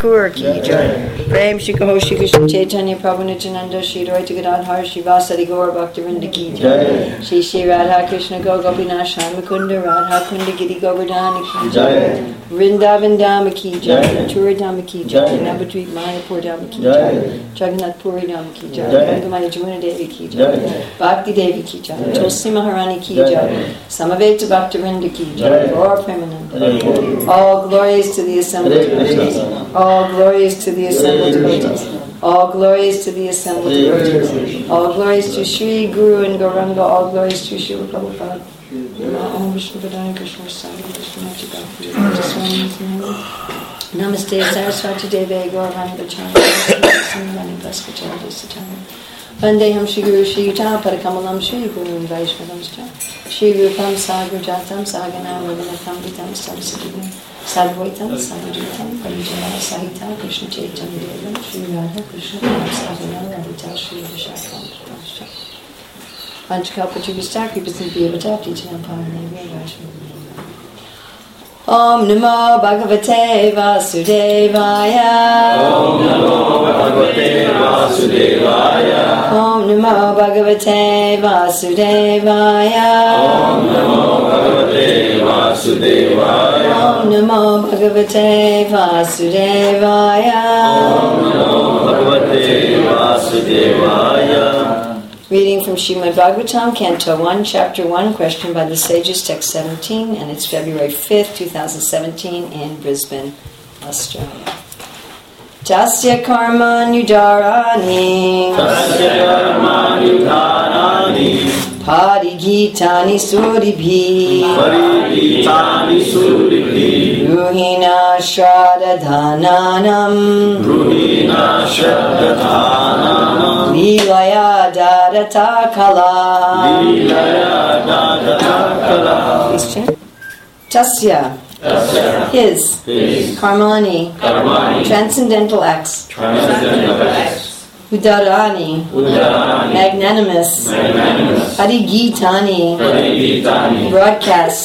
Kur ki jai. Prem Shri Kaho Shri Krishna Chaitanya Prabhu Nityananda Shri Advaita Gadadhar Shri Vasari Gaur Bhaktivinoda ki jai. Shri Shri Radha Krishna Go Gopinath Mukunda Radha Kunda Giri Govardhana ki jai. Vrindavan Dhama ki jai. Mathura Dhama ki jai. Navadvip Mayapur Dhama ki jai. Jagannath Puri Dhama ki jai. Gangamaya Jamuna Devi ki jai. Bhakti Devi ki jai. Tulsi Maharani ki jai. Samaveta Bhaktivinoda ki jai. Gaur Premananda. All glories to the assembled devotees. All glories to the assembled devotees. All glories to the assembled devotees. All glories to Sri Guru and Gauranga. All glories to Srila Prabhupada. Om Vishnu Padaya Krishna Sangha Krishna Chikapuri. Namaste Saraswati Deve Gauranga Chana Samani Baskacharya Satana. Vandeham Shri Guru Shri Yuta Parakamalam Shri Guru Vaishnavam Shri Rupam Sagar Jatam Sagana Ravanatham Vitam Sarasati Sadvaitam Savajutam Parijana Sahita Krishna Chaitanya Devam Shri Radha Krishna Sadhana Radhita Shri Vishakam Panchakalpatrivistha Kripasin Bhyavatapti Chinampana Vaishnavam. Om Namo Bhagavate Vasudevaya. Om Namo Bhagavate Vasudevaya. Om Namo Bhagavate Vasudevaya. Om Namo Bhagavate Vasudevaya. Om Namo Bhagavate Vasudevaya. Om Namo Bhagavate Vasudevaya. Reading from Srimad Bhagavatam, Canto 1, Chapter 1, question by the sages, text 17, and it's February 5th, 2017 in Brisbane, Australia. Tasya karma nudarani. Tasya karma nudarani. Parigitani suribhi. Parigitani suribhi. Ruhina shradadhananam. Ruhina shradadhananam. Lilaya dadata kala. Lilaya dadata kala. Please chant. Tasya. His. Karmani. Transcendental acts. Udarani. Magnanimous. Parigitani. Broadcast.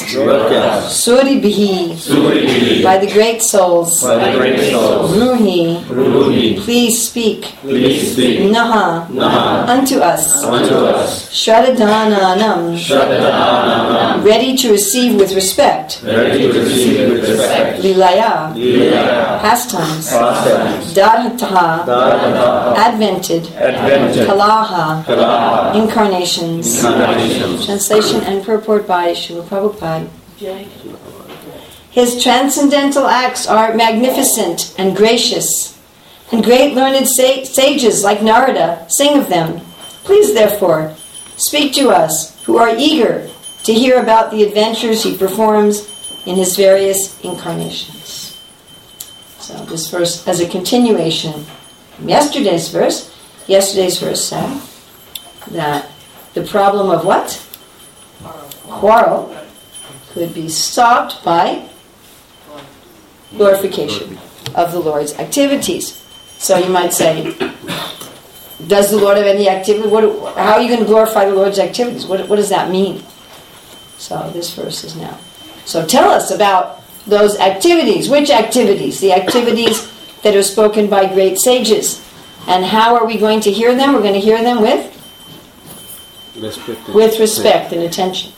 Suribhi. By the great souls. Ruhi. Please speak. Naha. Unto us. Shradadhananam. Ready to receive with respect. Lilaya. Pastimes. Dadhataha. Advented. Kalaha. Incarnations. Translation and purport by Srila Prabhupada. His transcendental acts are magnificent and gracious, and great learned sages like Narada sing of them. Please, therefore, speak to us who are eager to hear about the adventures he performs in his various incarnations. So this verse, as a continuation from yesterday's verse said that the problem of what? Quarrel could be stopped by glorification of the Lord's activities. So you might say, does the Lord have any activity? How are you going to glorify the Lord's activities? What does that mean? So this verse is now. So tell us about those activities. Which activities? The activities that are spoken by great sages. And how are we going to hear them? We're going to hear them with respect and attention.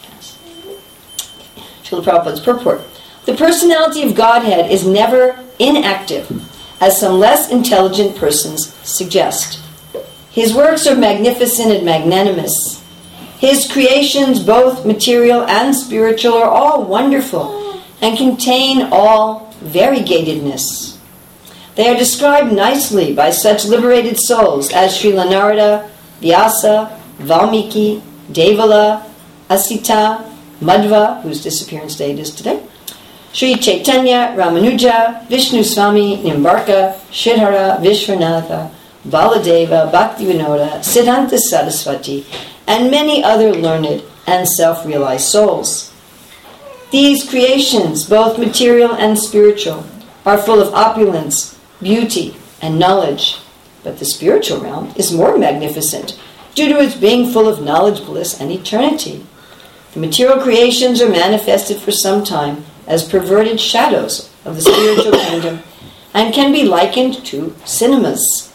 Srila Prabhupada's purport. The personality of Godhead is never inactive, as some less intelligent persons suggest. His works are magnificent and magnanimous. His creations, both material and spiritual, are all wonderful and contain all variegatedness. They are described nicely by such liberated souls as Srila Narada, Vyasa, Valmiki, Devala, Asita, Madhva, whose disappearance date is today, Sri Chaitanya, Ramanuja, Vishnu Swami, Nimbarka, Shridhara, Vishwanatha, Baladeva, Bhaktivinoda, Siddhanta Saraswati, and many other learned and self-realized souls. These creations, both material and spiritual, are full of opulence, beauty, and knowledge, but the spiritual realm is more magnificent due to its being full of knowledge, bliss, and eternity. The material creations are manifested for some time as perverted shadows of the spiritual kingdom and can be likened to cinemas.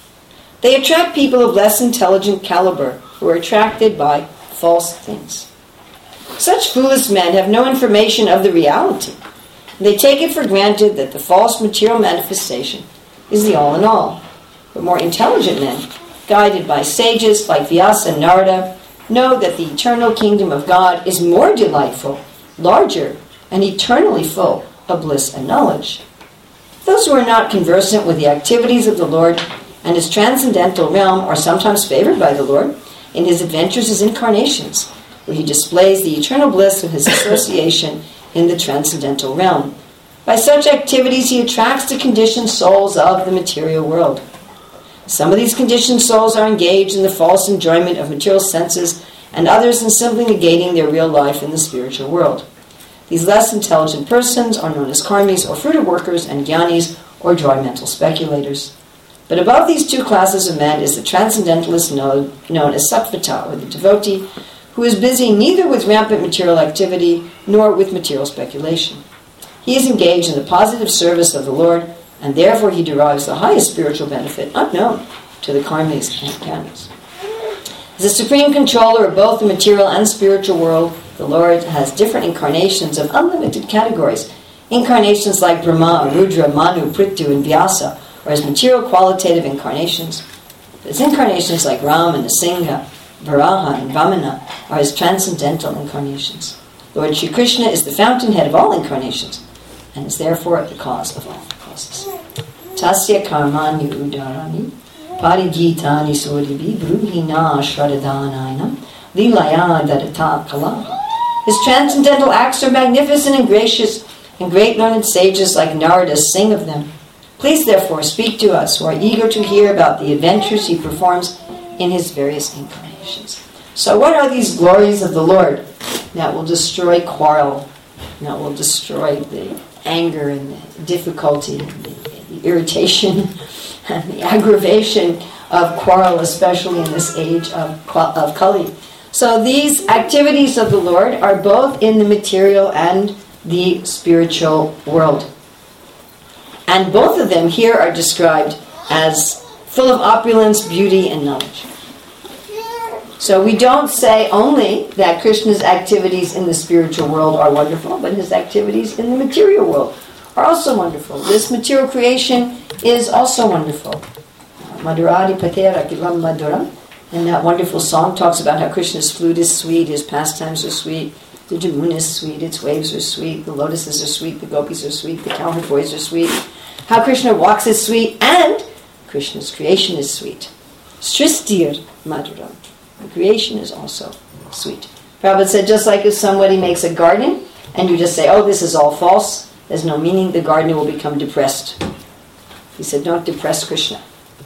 They attract people of less intelligent caliber who are attracted by false things. Such foolish men have no information of the reality. They take it for granted that the false material manifestation is the all-in-all. But more intelligent men, guided by sages like Vyasa and Narada, know that the eternal kingdom of God is more delightful, larger, and eternally full of bliss and knowledge. Those who are not conversant with the activities of the Lord and his transcendental realm are sometimes favored by the Lord in his adventures as incarnations, where he displays the eternal bliss of his association in the transcendental realm. By such activities, he attracts the conditioned souls of the material world. Some of these conditioned souls are engaged in the false enjoyment of material senses, and others in simply negating their real life in the spiritual world. These less intelligent persons are known as karmis or fruit workers, and jnanis or dry mental speculators. But above these two classes of men is the transcendentalist known as Sattvata, or the devotee, who is busy neither with rampant material activity nor with material speculation. He is engaged in the positive service of the Lord, and therefore he derives the highest spiritual benefit unknown to the karmis and jnanis. As the supreme controller of both the material and spiritual world, the Lord has different incarnations of unlimited categories. Incarnations like Brahma, Rudra, Manu, Prithu, and Vyasa are his material qualitative incarnations. His incarnations like Ram and Nrsimha, Varaha, and Vamana are his transcendental incarnations. Lord Shri Krishna is the fountainhead of all incarnations, and is therefore the cause of all causes. Tasya karmani udarani parigitani suribi bruhina shradhanayana lilaya dadata kalaha. His transcendental acts are magnificent and gracious, and great learned sages like Narada sing of them. Please therefore speak to us who are eager to hear about the adventures he performs in his various incarnations. So what are these glories of the Lord that will destroy quarrel, that will destroy the anger and the difficulty and the irritation and the aggravation of quarrel, especially in this age of Kali? So these activities of the Lord are both in the material and the spiritual world. And both of them here are described as full of opulence, beauty, and knowledge. So we don't say only that Krishna's activities in the spiritual world are wonderful, but his activities in the material world are also wonderful. This material creation is also wonderful. Madhuradi Patera Kilam Madhuram. And that wonderful song talks about how Krishna's flute is sweet, his pastimes are sweet, the Jamuna is sweet, its waves are sweet, the lotuses are sweet, the gopis are sweet, the cowherd boys are sweet. How Krishna walks is sweet, and Krishna's creation is sweet. Sristir Madhuram. The creation is also sweet. Prabhupada said, just like if somebody makes a garden, and you just say, oh, this is all false, there's no meaning, the gardener will become depressed. He said, don't depress Krishna.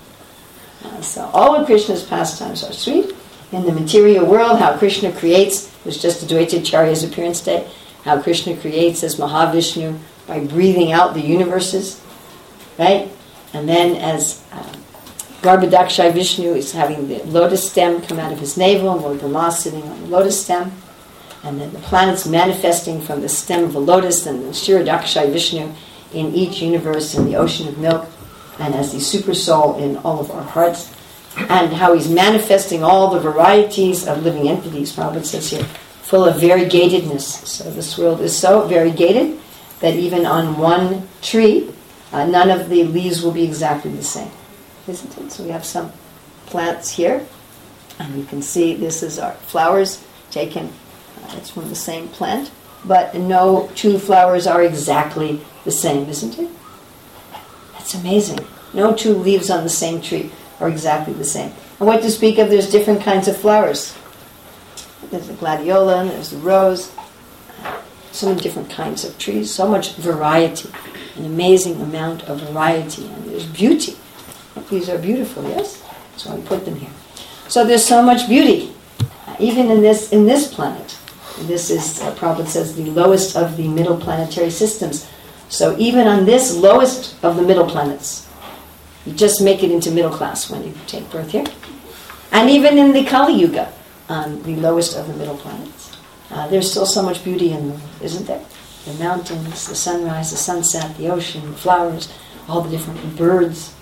So all of Krishna's pastimes are sweet. In the material world, how Krishna creates, it was just Advaitacharya's appearance day, how Krishna creates as Mahavishnu by breathing out the universes, right? And then as Garbhodakshai Vishnu is having the lotus stem come out of his navel, and Lord Brahma sitting on the lotus stem, and then the planets manifesting from the stem of the lotus, and the Kshirodakshai Vishnu in each universe in the ocean of milk, and as the super soul in all of our hearts, and how he's manifesting all the varieties of living entities, Prabhupada says here, full of variegatedness. So this world is so variegated that even on one tree, none of the leaves will be exactly the same, isn't it? So we have some plants here, and you can see this is our flowers taken, it's from the same plant, but no two flowers are exactly the same, isn't it? That's amazing. No two leaves on the same tree are exactly the same. And what to speak of, there's different kinds of flowers. There's the gladiola, and there's the rose. So many different kinds of trees. So much variety. An amazing amount of variety. And there's beauty. These are beautiful, yes? So I put them here. So there's so much beauty. Even in this planet. This is, Prabhupada says, the lowest of the middle planetary systems. So even on this lowest of the middle planets, you just make it into middle class when you take birth here. And even in the Kali Yuga, the lowest of the middle planets, there's still so much beauty in them, isn't there? The mountains, the sunrise, the sunset, the ocean, the flowers, all the different birds.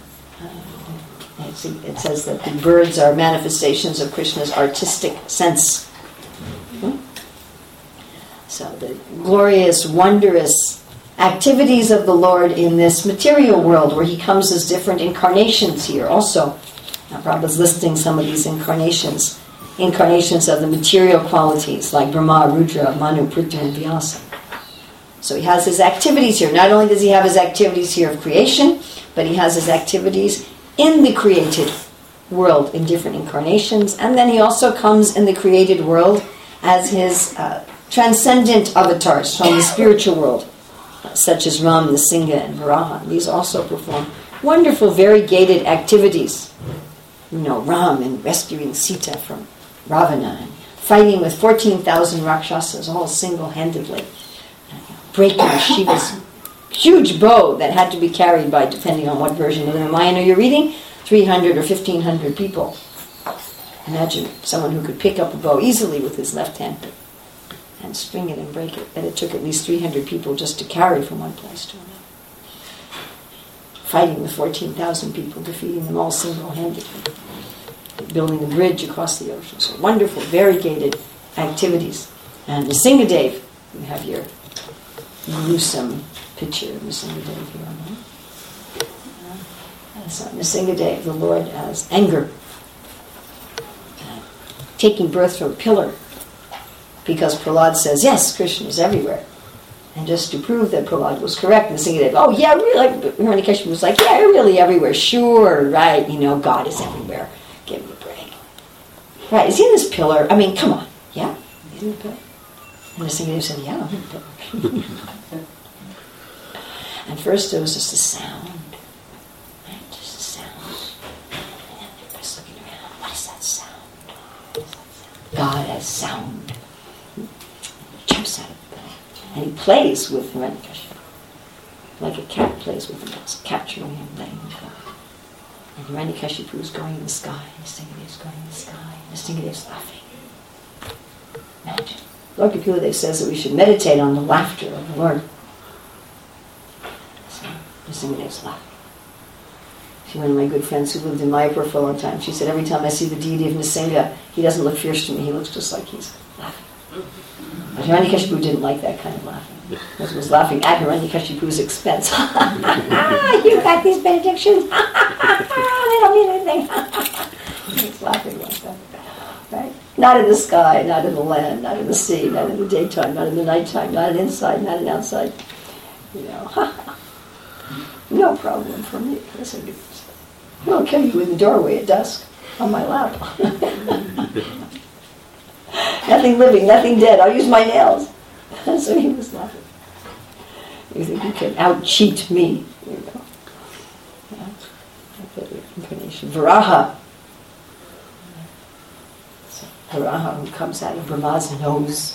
It says that the birds are manifestations of Krishna's artistic sense. So the glorious, wondrous activities of the Lord in this material world, where he comes as different incarnations here also. Now Prabhupada's listing some of these incarnations of the material qualities, like Brahma, Rudra, Manu, Prithvi, and Vyasa. So he has his activities here. Not only does he have his activities here of creation, but he has his activities in the created world in different incarnations. And then he also comes in the created world as his transcendent avatars from the spiritual world, such as Ram, Nrsimha, and Varaha. These also perform wonderful variegated activities. Ram in rescuing Sita from Ravana, and fighting with 14,000 Rakshasas all single-handedly, breaking Shiva's huge bow that had to be carried by, depending on what version of the Ramayana you're reading, 300 or 1,500 people. Imagine someone who could pick up a bow easily with his left hand and string it and break it. That it took at least 300 people just to carry from one place to another. Fighting with 14,000 people, defeating them all single-handedly. Building a bridge across the ocean. So wonderful, variegated activities. And Nrsimhadev, you have your gruesome picture of Nrsimhadev here. So Nrsimhadev, the Lord, as anger. Taking birth from a pillar. Because Prahlad says, yes, Krishna is everywhere. And just to prove that Prahlad was correct, Nrsimhadev, oh yeah, really? Hiranyakashipu was like, yeah, really everywhere. Sure, right, God is everywhere. Give me a break. Right, is he in this pillar? I mean, come on. Yeah? He's in the pillar. And Nrsimhadev said, yeah, I'm in the pillar. And first it was just a sound. Right? Just a sound. And then everybody's looking around. What is that sound? God has sound. He jumps out of the pillar. And he plays with Hiranyakashipu. Like a cat plays with a mouse, capturing him, letting him go. And Hiranyakashipu is going in the sky, Nrsimhadev is going in the sky, Nrsimhadev is laughing. Imagine. Lord Kapila says that we should meditate on the laughter of the Lord. So Nrsimhadev is laughing. She's one of my good friends who lived in Mayapur for a long time. She said, every time I see the deity of Nrsimha, he doesn't look fierce to me, he looks just like he's laughing. But Hiranyakashipu didn't like that kind of laughing. He was laughing at Hiranyakashipu's expense. You got these benedictions. They don't mean anything. He's laughing like that. Right? Not in the sky, not in the land, not in the sea, not in the daytime, not in the nighttime, not inside, not in outside. No problem for me. Listen, I'll kill you in the doorway at dusk on my lap. Nothing living, nothing dead. I'll use my nails. So he was laughing. You think you can out-cheat me? Incarnation. Varaha. So Varaha, who comes out of Brahma's nose.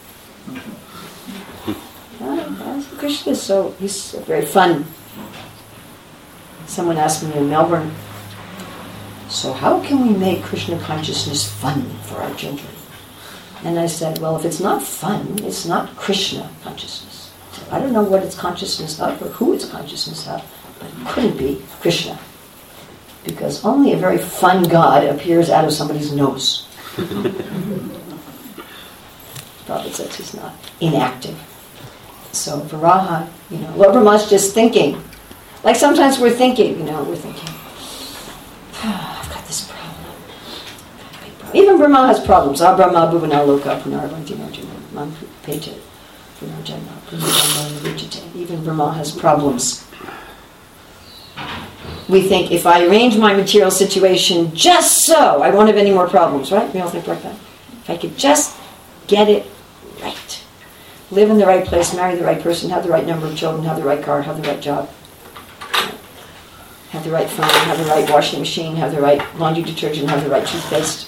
Krishna is he's very fun. Someone asked me in Melbourne, so how can we make Krishna consciousness fun for our children? And I said, well, if it's not fun, it's not Krishna consciousness. So I don't know what it's consciousness of or who it's consciousness of, but it couldn't be Krishna. Because only a very fun God appears out of somebody's nose. Prabhupada says he's not inactive. So Varaha, Lord Brahma's just thinking. Like sometimes we're thinking, I've got this problem. Even Brahma has problems. Brahma bhuvana loka punarvantinarjuna manpete punarjana punarjana. Even Brahma has problems. We think, if I arrange my material situation just so, I won't have any more problems, right? We all think like that. If I could just get it right. Live in the right place, marry the right person, have the right number of children, have the right car, have the right job. Have the right phone, have the right washing machine, have the right laundry detergent, have the right toothpaste.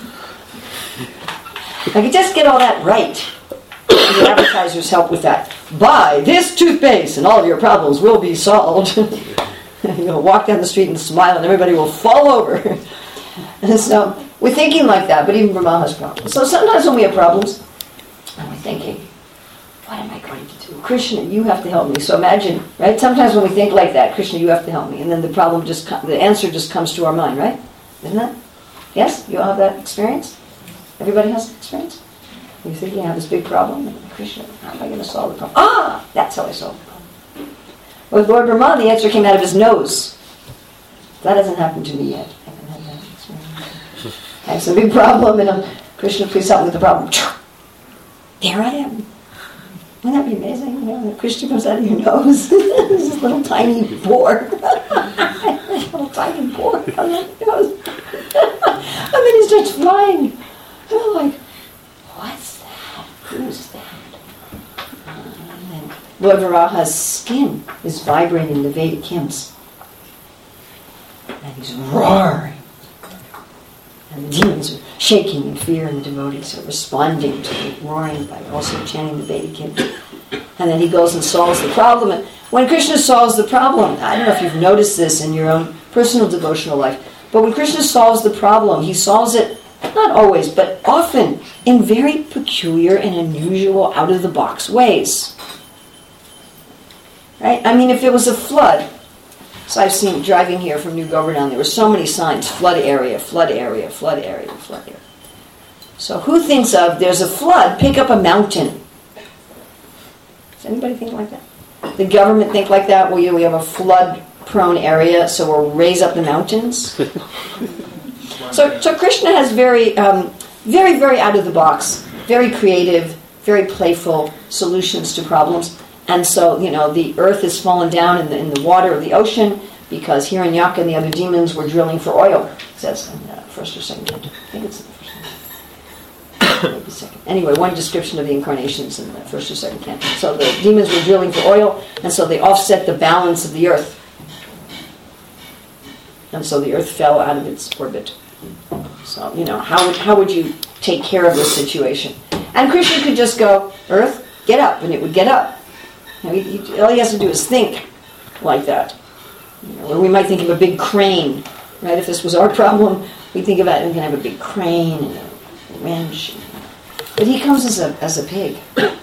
I could just get all that right. The advertisers help with that. Buy this toothpaste and all of your problems will be solved. You'll walk down the street and smile and everybody will fall over. And so we're thinking like that, but even Brahma has problems. So sometimes when we have problems, and we're thinking, what am I going to do? Krishna, you have to help me. So imagine, right? Sometimes when we think like that, Krishna, you have to help me. And then the answer just comes to our mind, right? Isn't that? Yes? You all have that experience? Everybody has that experience? You think you have this big problem, and Krishna, how am I going to solve the problem? Ah! That's how I solve the problem. With Lord Brahma, the answer came out of his nose. That hasn't happened to me yet. I haven't had that experience. I have some big problem, and Krishna, please help me with the problem. There I am. Wouldn't that be amazing? You know, Krishna comes out of your nose. This little tiny boar. Little tiny boar comes out of your nose. And then he starts flying. And I'm like, what's that? Who's that? And then Lord Varaha's skin is vibrating the Vedic hymns. And he's roaring. And the demons are shaking in fear, and the devotees are responding to the roaring by also chanting the Vedic hymn. And then he goes and solves the problem. And when Krishna solves the problem, I don't know if you've noticed this in your own personal devotional life, but when Krishna solves the problem, he solves it, not always, but often, in very peculiar and unusual, out-of-the-box ways. Right? I mean, if it was a flood, so I've seen driving here from New Governor, there were so many signs, flood area, flood area, flood area, flood area. So who thinks of, there's a flood, pick up a mountain? Does anybody think like that? The government think like that? Well, we have a flood-prone area, so we'll raise up the mountains? So Krishna has very, very out-of-the-box, very creative, very playful solutions to problems. And so, the earth has fallen down in the water of the ocean because Hiranyaka and the other demons were drilling for oil. It says in the first or second canto. I think it's in the first one. Maybe second. Anyway, one description of the incarnations in the first or second canto. So the demons were drilling for oil, and so they offset the balance of the earth. And so the earth fell out of its orbit. So, how would you take care of this situation? And Krishna could just go, earth, get up, and it would get up. All he has to do is think like that. Or we might think of a big crane, right? If this was our problem, we think about it, we can have a big crane and a wrench. But he comes as a pig.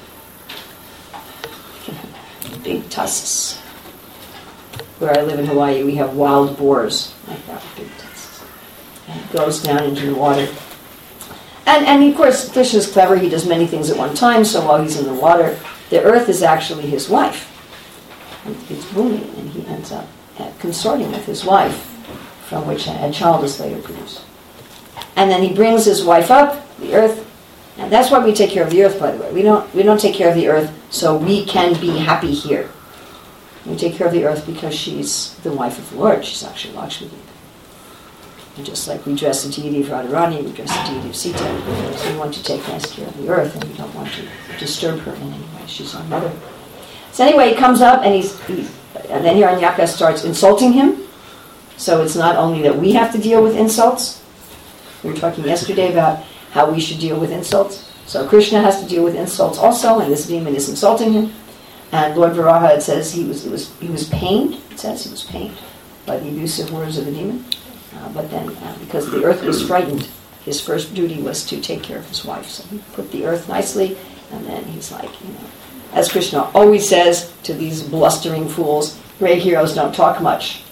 Big tusks. Where I live in Hawaii, we have wild boars like that, big tusks. And it goes down into the water. And of course, Krishna's clever. He does many things at one time, so while he's in the water, the earth is actually his wife. And it's Bhumi, and he ends up consorting with his wife, from which a child is later produced. And then he brings his wife up, the earth, and that's why we take care of the earth, by the way. We don't take care of the earth so we can be happy here. We take care of the earth because she's the wife of the Lord. She's actually Lakshmi. And just like we dress the deity of Radharani, we dress the deity of Sita. So we want to take nice care of the earth, and we don't want to disturb her in any way. She's our mother. So anyway, he comes up, and and then Hiranyaka starts insulting him. So it's not only that we have to deal with insults. We were talking yesterday about how we should deal with insults. So Krishna has to deal with insults also, and this demon is insulting him. And Lord Varaha, it says he was pained. It says he was pained by the abusive words of the demon. But then, because the earth was frightened, his first duty was to take care of his wife. So he put the earth nicely, and then he's like, as Krishna always says to these blustering fools, great heroes don't talk much.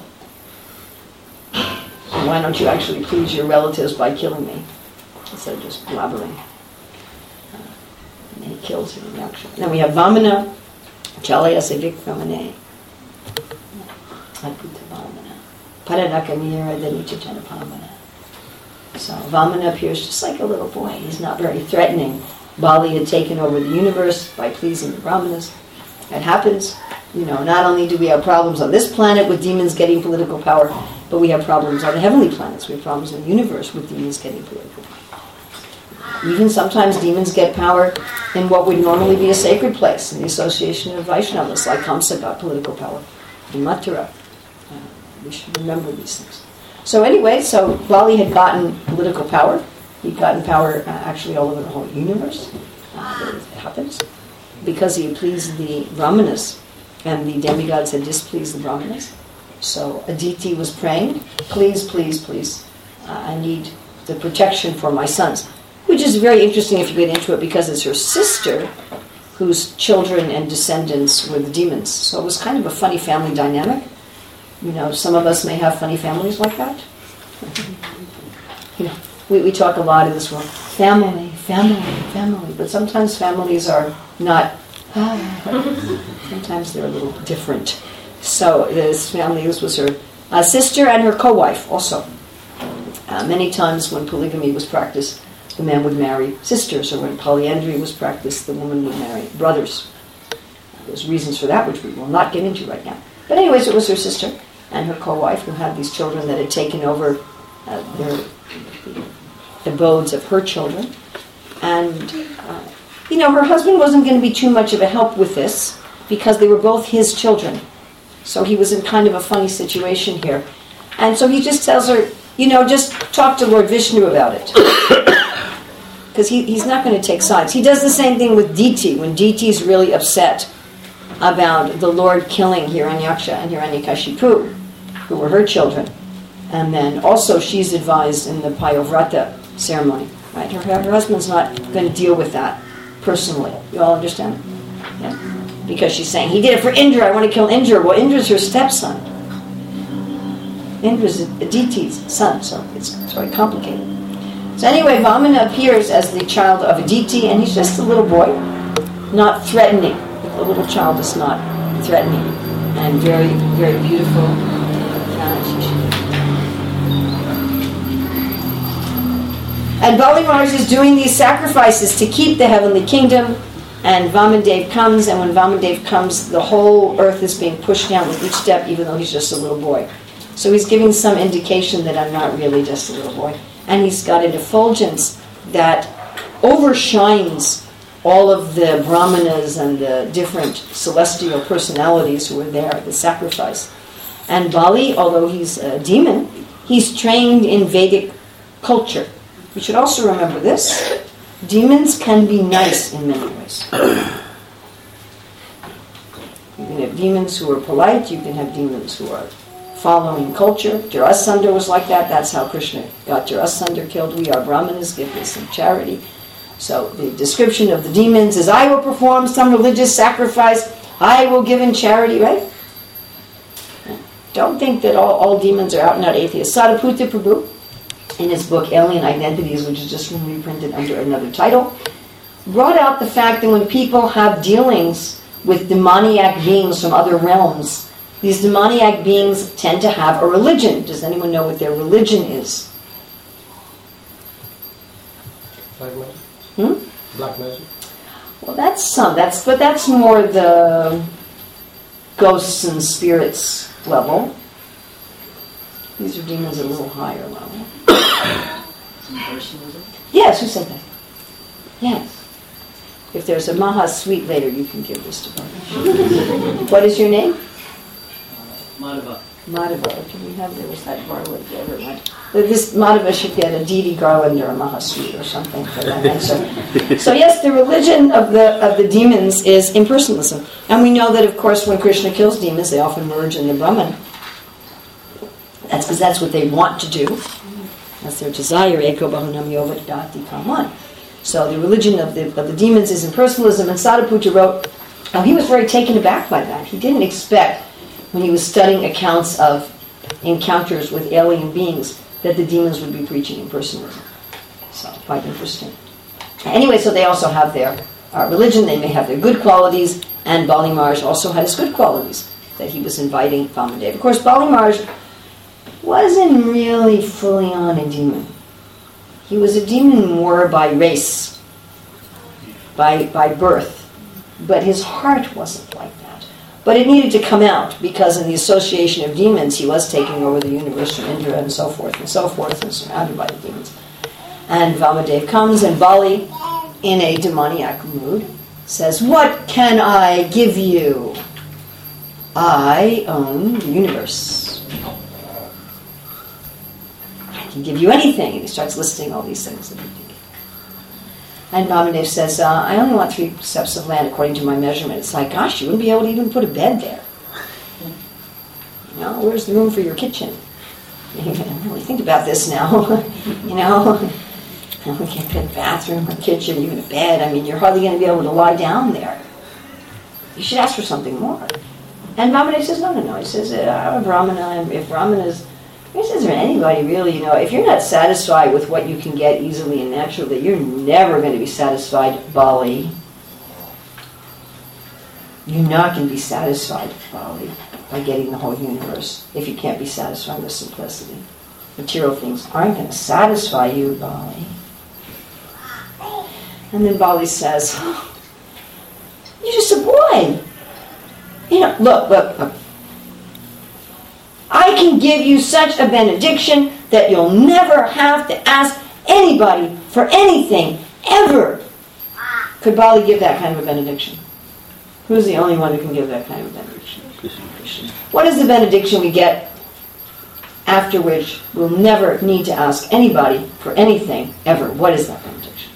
So why don't you actually please your relatives by killing me, instead of just blabbering? And then he kills him. Then we have Vamana, Chalaya Sevik Vamane, Adbhuta Vamana. So Vamana appears just like a little boy. He's not very threatening. Bali had taken over the universe by pleasing the Brahmanas. It happens. Not only do we have problems on this planet with demons getting political power, but we have problems on the heavenly planets. We have problems in the universe with demons getting political power. Even sometimes demons get power in what would normally be a sacred place, in the association of Vaishnavas, like Kamsa got political power in Mathura. We should remember these things. So anyway, Bali had gotten political power. He'd gotten power actually all over the whole universe. It happens. Because he had pleased the Brahmanas, and the demigods had displeased the Brahmanas. So Aditi was praying, please, please, please, I need the protection for my sons. Which is very interesting if you get into it, because it's her sister whose children and descendants were the demons. So it was kind of a funny family dynamic. You know, some of us may have funny families like that. You know, we talk a lot in this world, family, but sometimes families are not, sometimes they're a little different. So this family, this was her sister and her co-wife also. Many times when polygamy was practiced, the man would marry sisters, or when polyandry was practiced, the woman would marry brothers. There's reasons for that, which we will not get into right now. But anyways, it was her sister and her co-wife who had these children that had taken over the abodes of her children. And, her husband wasn't going to be too much of a help with this because they were both his children. So he was in kind of a funny situation here. And so he just tells her, just talk to Lord Vishnu about it. Because he's not going to take sides. He does the same thing with Diti, when Diti's really upset about the Lord killing Hiranyaksha and Hiranyakashipu, who were her children. And then also she's advised in the Payovrata ceremony. Right? Her husband's not going to deal with that personally. You all understand? Yeah? Because she's saying, he did it for Indra, I want to kill Indra. Well, Indra's her stepson. Indra's Aditi's son, so it's very complicated. So anyway, Vamana appears as the child of Aditi, and he's just a little boy, not threatening. The little child is not threatening, and very, very beautiful. And Bali Maharaj is doing these sacrifices to keep the heavenly kingdom, and Vamandev comes, and when Vamandev comes, the whole earth is being pushed down with each step, even though he's just a little boy. So he's giving some indication that I'm not really just a little boy. And he's got an effulgence that overshines all of the brahmanas and the different celestial personalities who were there at the sacrifice. And Bali, although he's a demon, he's trained in Vedic culture. You should also remember this. Demons can be nice in many ways. You can have demons who are polite, you can have demons who are following culture. Jarasandha was like that. That's how Krishna got Jarasandha killed. We are Brahmanas, give us some charity. So the description of the demons is, I will perform some religious sacrifice, I will give in charity, right? Don't think that all demons are out and out atheists. Sadhuputa Prabhu, in his book Alien Identities, which is just reprinted under another title, brought out the fact that when people have dealings with demoniac beings from other realms, these demoniac beings tend to have a religion. Does anyone know what their religion is? Black magic. Black magic. Well, but that's more the ghosts and spirits level. These are demons at a little higher level. Yes, who said that? Yes. If there's a Maha Suite later, you can give this to them. What is your name? Madhava. Okay, we have, there was that garland there. This Madhava should get a Didi garland or a Maha Suite or something for that answer. So yes, the religion of the demons is impersonalism. And we know that, of course, when Krishna kills demons, they often merge in the Brahman. That's because that's what they want to do. That's their desire. Eko bahunam yogat dati kaman. So the religion of the demons is impersonalism. And Sadhuputa wrote, he was very taken aback by that. He didn't expect, when he was studying accounts of encounters with alien beings, that the demons would be preaching impersonalism. So quite interesting. Anyway, so they also have their religion. They may have their good qualities. And Bali Maharaj also had his good qualities that he was inviting Vamandev. Of course, Bali Maharaj wasn't really fully on a demon. He was a demon more by race, by birth, but his heart wasn't like that. But it needed to come out because in the association of demons, he was taking over the universe from Indra and so forth, and surrounded by the demons. And Vamandev comes, and Bali, in a demoniac mood, says, "What can I give you? I own the universe. I can give you anything." And he starts listing all these things that he can give. And Vamandev says, "I only want 3 steps of land according to my measurement." It's like, gosh, you wouldn't be able to even put a bed there. You know, where's the room for your kitchen? You can really think about this now. You know, we can't put a bathroom or kitchen, even a bed. I mean, you're hardly going to be able to lie down there. you should ask for something more. And Vamadeva says, no. He says, I'm a Brahmana, if Brahmanas, he says, there anybody really, if you're not satisfied with what you can get easily and naturally, you're never going to be satisfied, Bali. You're not going to be satisfied, Bali, by getting the whole universe if you can't be satisfied with simplicity. Material things aren't going to satisfy you, Bali. And then Bali says, you're just a boy. Look. I can give you such a benediction that you'll never have to ask anybody for anything, ever. Could Bali give that kind of a benediction? Who's the only one who can give that kind of benediction? Krishna. What is the benediction we get after which we'll never need to ask anybody for anything, ever? What is that benediction?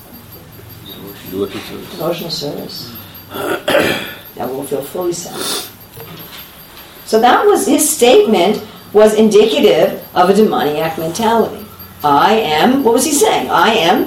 Devotional service. That will feel fully satisfied. So that was his statement, was indicative of a demoniac mentality. I am, what was he saying? I am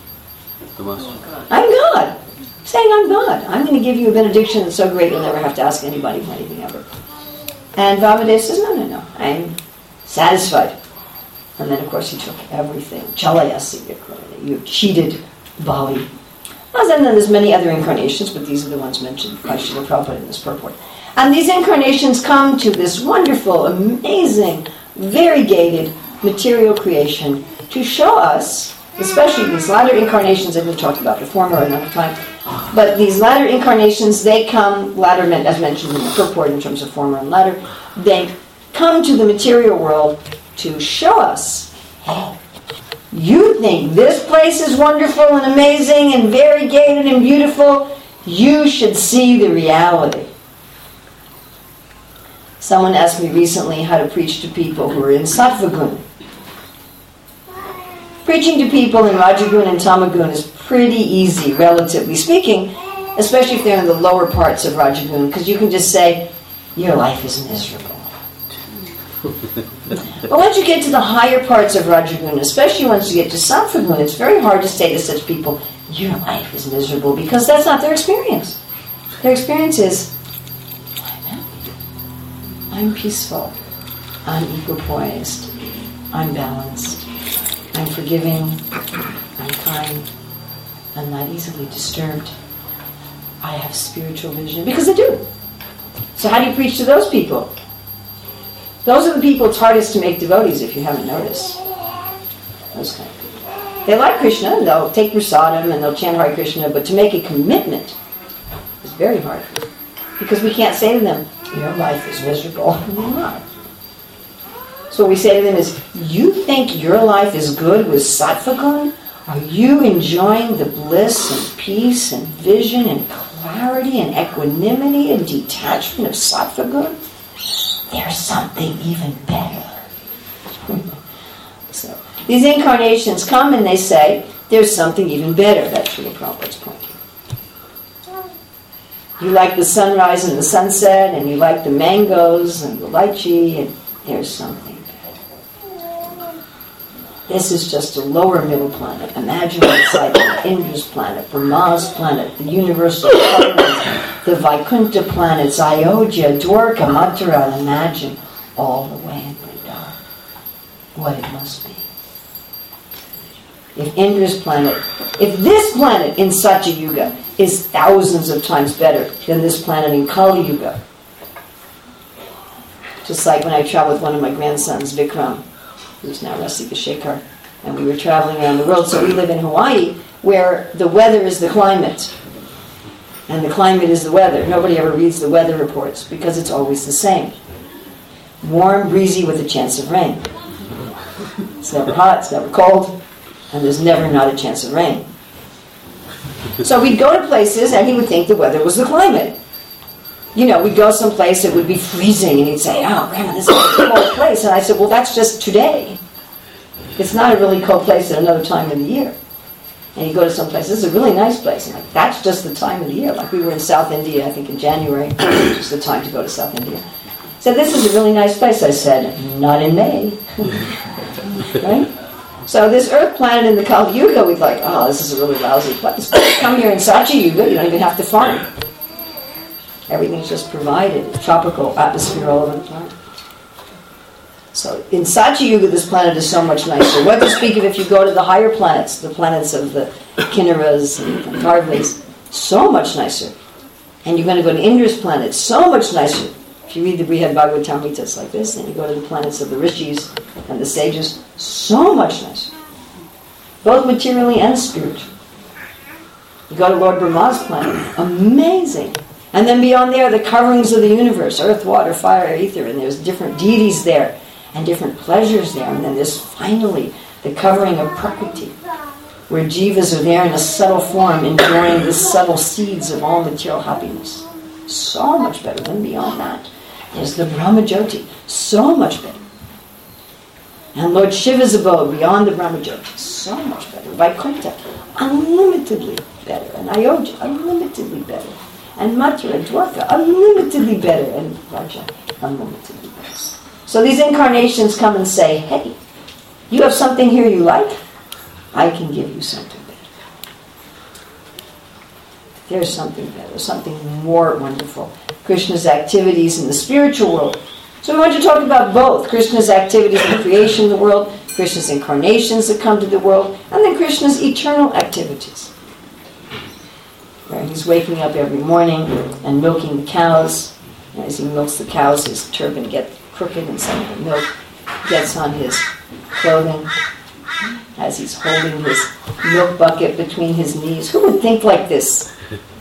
I'm God. Saying I'm God. I'm going to give you a benediction that's so great you'll never have to ask anybody for anything ever. And Vamadeva says, no. I'm satisfied. And then, of course, he took everything. Chalayasi, you cheated Bali. And then there's many other incarnations, but these are the ones mentioned by Srila Prabhupada in this purport. And these incarnations come to this wonderful, amazing, variegated material creation to show us, especially these latter incarnations that we talked about, the former another time, but these latter incarnations, they come, latter as mentioned in the purport in terms of former and latter, they come to the material world to show us, hey, you think this place is wonderful and amazing and variegated and beautiful, you should see the reality. Someone asked me recently how to preach to people who are in Sattva Guna. Preaching to people in Rajagun and Tamagun is pretty easy, relatively speaking, especially if they're in the lower parts of Rajagun, because you can just say, your life is miserable. But once you get to the higher parts of Rajagun, especially once you get to Sattva Guna, it's very hard to say to such people, your life is miserable, because that's not their experience. Their experience is, I'm peaceful, I'm equipoised, I'm balanced, I'm forgiving, I'm kind, I'm not easily disturbed, I have spiritual vision, because they do. So how do you preach to those people? Those are the people it's hardest to make devotees, if you haven't noticed. Those kind of people. They like Krishna, and they'll take prasadam, and they'll chant Hare Krishna, but to make a commitment is very hard. Because we can't say to them, your life is miserable. No. So what we say to them is, you think your life is good with Sattva Guna? Are you enjoying the bliss and peace and vision and clarity and equanimity and detachment of Sattva Guna? There's something even better. So these incarnations come and they say, there's something even better. That's Srila Prabhupada's point. You like the sunrise and the sunset, and you like the mangoes and the lychee, and there's something better. This is just a lower middle planet. Imagine what's like Indra's planet, Brahma's planet, the universal government, the Vaikuntha planets, Ayodhya, Dwarka, Mathura, and imagine all the way in Vrindavan. What it must be. If Indra's planet, if this planet in Satya Yuga is thousands of times better than this planet in Kali Yuga. Just like when I traveled with one of my grandsons, Vikram, who's now Rasika Shekhar, and we were traveling around the world. So we live in Hawaii, where the weather is the climate, and the climate is the weather. Nobody ever reads the weather reports because it's always the same. Warm, breezy, with a chance of rain. It's never hot, it's never cold, and there's never not a chance of rain. So we'd go to places and he would think the weather was the climate. We'd go someplace that would be freezing and he'd say, oh, Grandma, this is a cold place. And I said, well, that's just today. It's not a really cold place at another time of the year. And you go to some place, this is a really nice place. And like, that's just the time of the year. Like we were in South India, I think in January, which is the time to go to South India. So this is a really nice place. I said, not in May. Right? So this Earth planet in the Kali Yuga, we'd like, oh, this is a really lousy place. Come here in Satya Yuga, you don't even have to farm. Everything's just provided. Tropical atmosphere all over the planet. So in Satya Yuga, this planet is so much nicer. What to speak of if you go to the higher planets, the planets of the Kinnaras and the Parvas, so much nicer. And you're going to go to Indra's planet, so much nicer. If you read the Brihad Bhagavatamrita, it's like this, and you go to the planets of the Rishis and the sages, so much nicer. Both materially and spiritually. You go to Lord Brahma's planet, amazing. And then beyond there, the coverings of the universe, earth, water, fire, ether, and there's different deities there, and different pleasures there. And then there's finally the covering of Prakriti, where jivas are there in a subtle form, enjoying the subtle seeds of all material happiness. So much better than beyond that. There's the Brahmajyoti, so much better. And Lord Shiva's abode beyond the Brahmajyoti, so much better. Vaikuntha, unlimitedly better. And Ayodhya, unlimitedly better. And Mathura, Dwarka, unlimitedly better. And Raja, unlimitedly better. So these incarnations come and say, hey, you have something here you like? I can give you something better. There's something better, something more wonderful. Krishna's activities in the spiritual world. So we want to talk about both. Krishna's activities in the creation of the world, Krishna's incarnations that come to the world, and then Krishna's eternal activities. Where he's waking up every morning and milking the cows. And as he milks the cows, his turban gets crooked and some of the milk gets on his clothing. As he's holding his milk bucket between his knees. Who would think like this?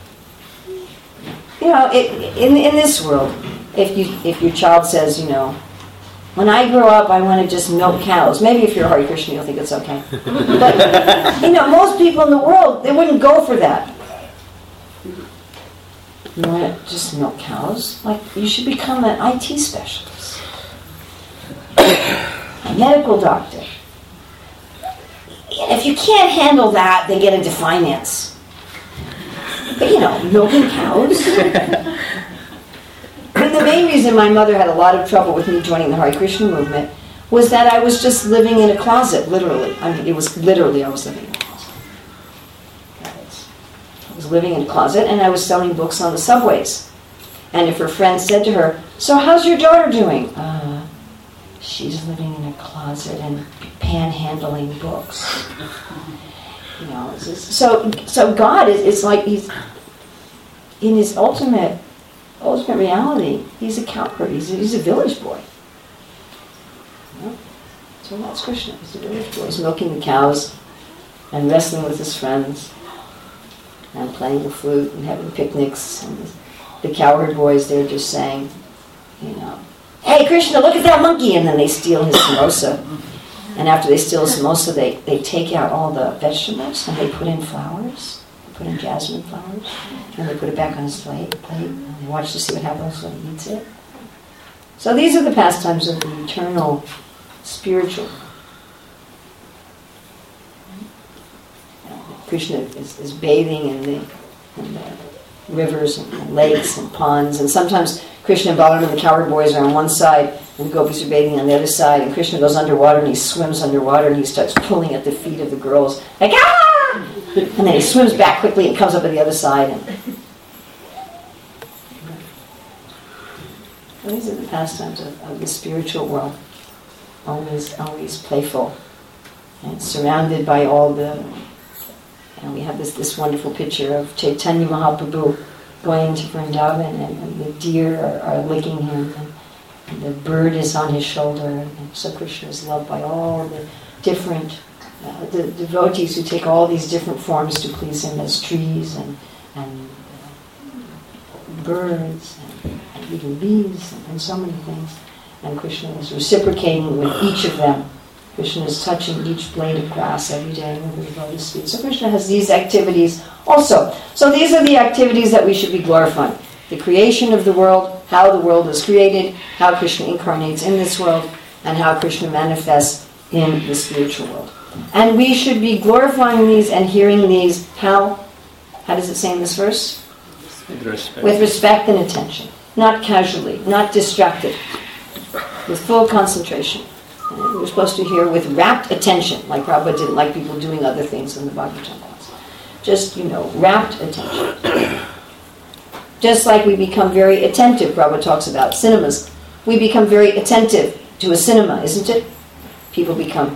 You know, in this world, if your child says, you know, when I grow up, I want to just milk cows. Maybe if you're a Hare Krishna, you'll think it's okay. But, you know, most people in the world, they wouldn't go for that. You want to just milk cows? Like, you should become an IT specialist. A medical doctor. And if you can't handle that, then get into finance. But, you know, milking cows. And the main reason my mother had a lot of trouble with me joining the Hare Krishna movement was that I was just living in a closet, literally. I mean, it was literally I was living in a closet. I was living in a closet, and I was selling books on the subways. And if her friend said to her, so how's your daughter doing? She's living in a closet and panhandling books. You know, so God is like he's in his ultimate reality. He's a cowherd. He's a village boy. You know? So that's Krishna. He's a village boy. He's milking the cows and wrestling with his friends and playing the flute and having picnics. And the cowherd boys, they're just saying, you know, hey Krishna, look at that monkey, and then they steal his samosa. And after they steal his samosa, they take out all the vegetables and they put in flowers. They put in jasmine flowers. And they put it back on his plate, and they watch to see what happens when he eats it. So these are the pastimes of the eternal spiritual. Krishna is bathing in the rivers and lakes and ponds, and sometimes Krishna and Balaram and the cowherd boys are on one side and the gopis are bathing on the other side, and Krishna goes underwater and he swims underwater and he starts pulling at the feet of the girls like, ah! And then he swims back quickly and comes up at the other side. And these are the pastimes of the spiritual world, always playful and surrounded by all the. And we have this wonderful picture of Chaitanya Mahaprabhu going into Vrindavan, and the deer are licking him, and the bird is on his shoulder, and so Krishna is loved by all the different the devotees who take all these different forms to please him, as trees and birds and even bees and so many things. And Krishna is reciprocating with each of them. Krishna is touching each blade of grass every day with his lotus feet. So Krishna has these activities also. So these are the activities that we should be glorifying. The creation of the world, how the world is created, how Krishna incarnates in this world, and how Krishna manifests in the spiritual world. And we should be glorifying these and hearing these, how? How does it say in this verse? With respect. With respect and attention. Not casually, not distracted. With full concentration. And we're supposed to hear with rapt attention, like Prabhupada didn't like people doing other things in the Bhagavatam class. Just, rapt attention. Just like we become very attentive, Prabhupada talks about cinemas. We become very attentive to a cinema, isn't it? People become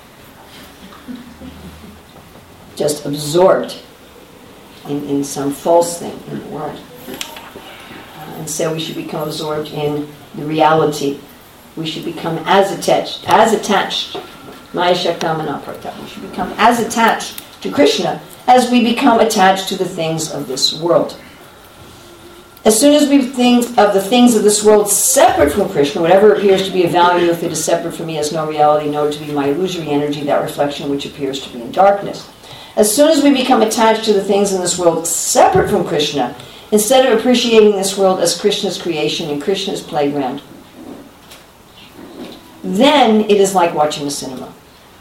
just absorbed in some false thing in the world. And so we should become absorbed in the reality. We should become as attached. Maya Shaktamana Prata. We should become as attached to Krishna as we become attached to the things of this world. As soon as we think of the things of this world separate from Krishna, whatever appears to be of value, if it is separate from me, has no reality, know it to be my illusory energy, that reflection which appears to be in darkness. As soon as we become attached to the things in this world separate from Krishna, instead of appreciating this world as Krishna's creation and Krishna's playground, then it is like watching a cinema.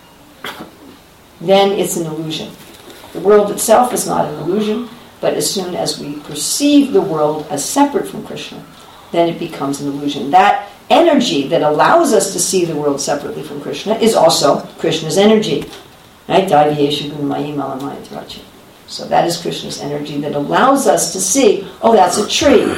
Then it's an illusion. The world itself is not an illusion, but as soon as we perceive the world as separate from Krishna, then it becomes an illusion. That energy that allows us to see the world separately from Krishna is also Krishna's energy. Right? So that is Krishna's energy that allows us to see, oh, that's a tree.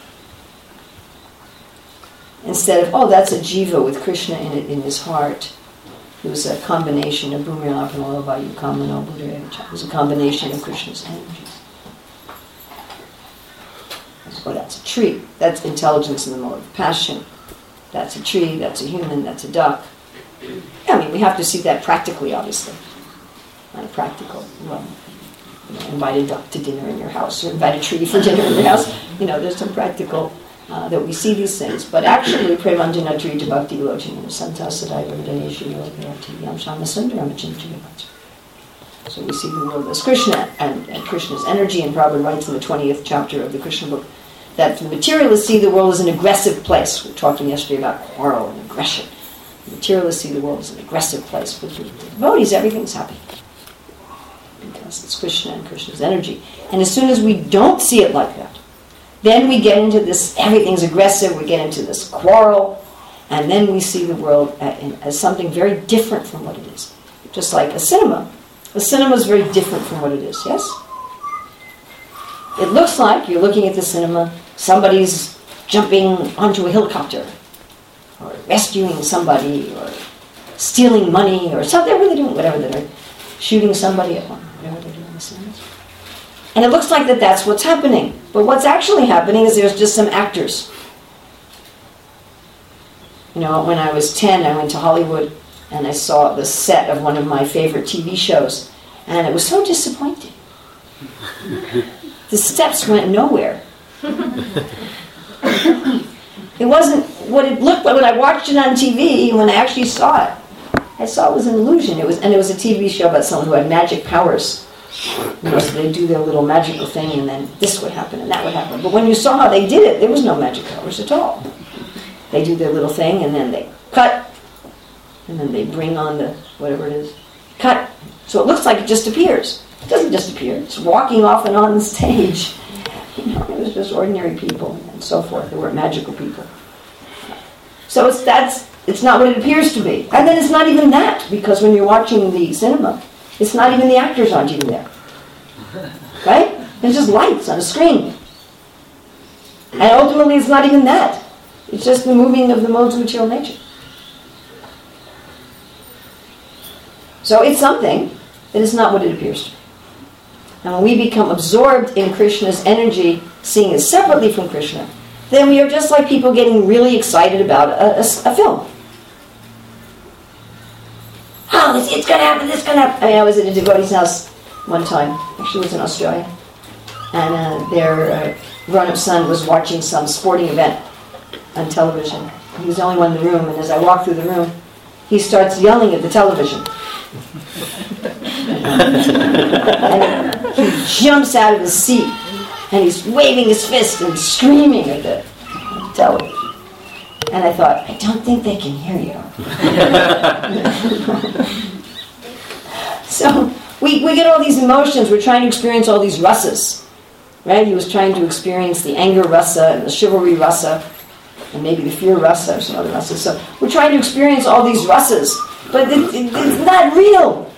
Instead of, oh, that's a jiva with Krishna in it in his heart. It was a combination of Bhumiralapa and Olabayu Kamano Buddha. It was a combination of Krishna's energies. Oh, that's a tree. That's intelligence in the mode of passion. That's a tree, that's a human, that's a duck. I mean, we have to see that practically, obviously. On a practical level. Invite a duck to dinner in your house, or invite a tree for dinner in your house. There's some practical that we see these things. But actually, Premanjana Tree to Bhakti Lochan, Santa Sadai Vardayeshu Yogyati Yam Shama Sundaram Chintriyavach. So we see the world as Krishna and Krishna's energy, and Prabhupada writes in the 20th chapter of the Krishna book that the materialists see the world as an aggressive place. We were talking yesterday about quarrel and aggression. The materialists see the world as an aggressive place. But for the devotees, everything's happy. Because it's Krishna and Krishna's energy. And as soon as we don't see it like that, then we get into this, everything's aggressive, we get into this quarrel, and then we see the world as something very different from what it is. Just like a cinema. A cinema is very different from what it is, yes? It looks like you're looking at the cinema, somebody's jumping onto a helicopter, or rescuing somebody, or stealing money, or something, whatever they're doing, whatever they're doing, shooting somebody at one, whatever they're doing in the cinema. And it looks like that's what's happening. But what's actually happening is there's just some actors. When I was 10, I went to Hollywood, and I saw the set of one of my favorite TV shows, and it was so disappointing. The steps went nowhere. It wasn't what it looked like when I watched it on TV. When I actually saw it, I saw it was an illusion. It was a TV show about someone who had magic powers. So they do their little magical thing, and then this would happen and that would happen. But when you saw how they did it, there was no magic powers at all. They do their little thing, and then they cut, and then they bring on the whatever it is, cut. So it looks like it just appears. It doesn't just appear. It's walking off and on the stage. It was just ordinary people and so forth. They weren't magical people. So it's not what it appears to be. And then it's not even that, because when you're watching the cinema, it's not even the actors aren't even there. Right? It's just lights on a screen. And ultimately it's not even that. It's just the moving of the modes of material nature. So it's something that is not what it appears to be. And when we become absorbed in Krishna's energy, seeing it separately from Krishna, then we are just like people getting really excited about a film. Oh, it's going to happen, it's going to happen. I was at a devotee's house one time. Actually, it was in Australia. And their grown-up son was watching some sporting event on television. He was the only one in the room, and as I walked through the room, he starts yelling at the television. And he jumps out of his seat, and he's waving his fist and screaming at the television. And I thought, I don't think they can hear you. So we get all these emotions. We're trying to experience all these rasas. Right? He was trying to experience the anger rasa and the chivalry rasa, and maybe the fear rasa or some other rasas. So we're trying to experience all these rasas, but it's not real.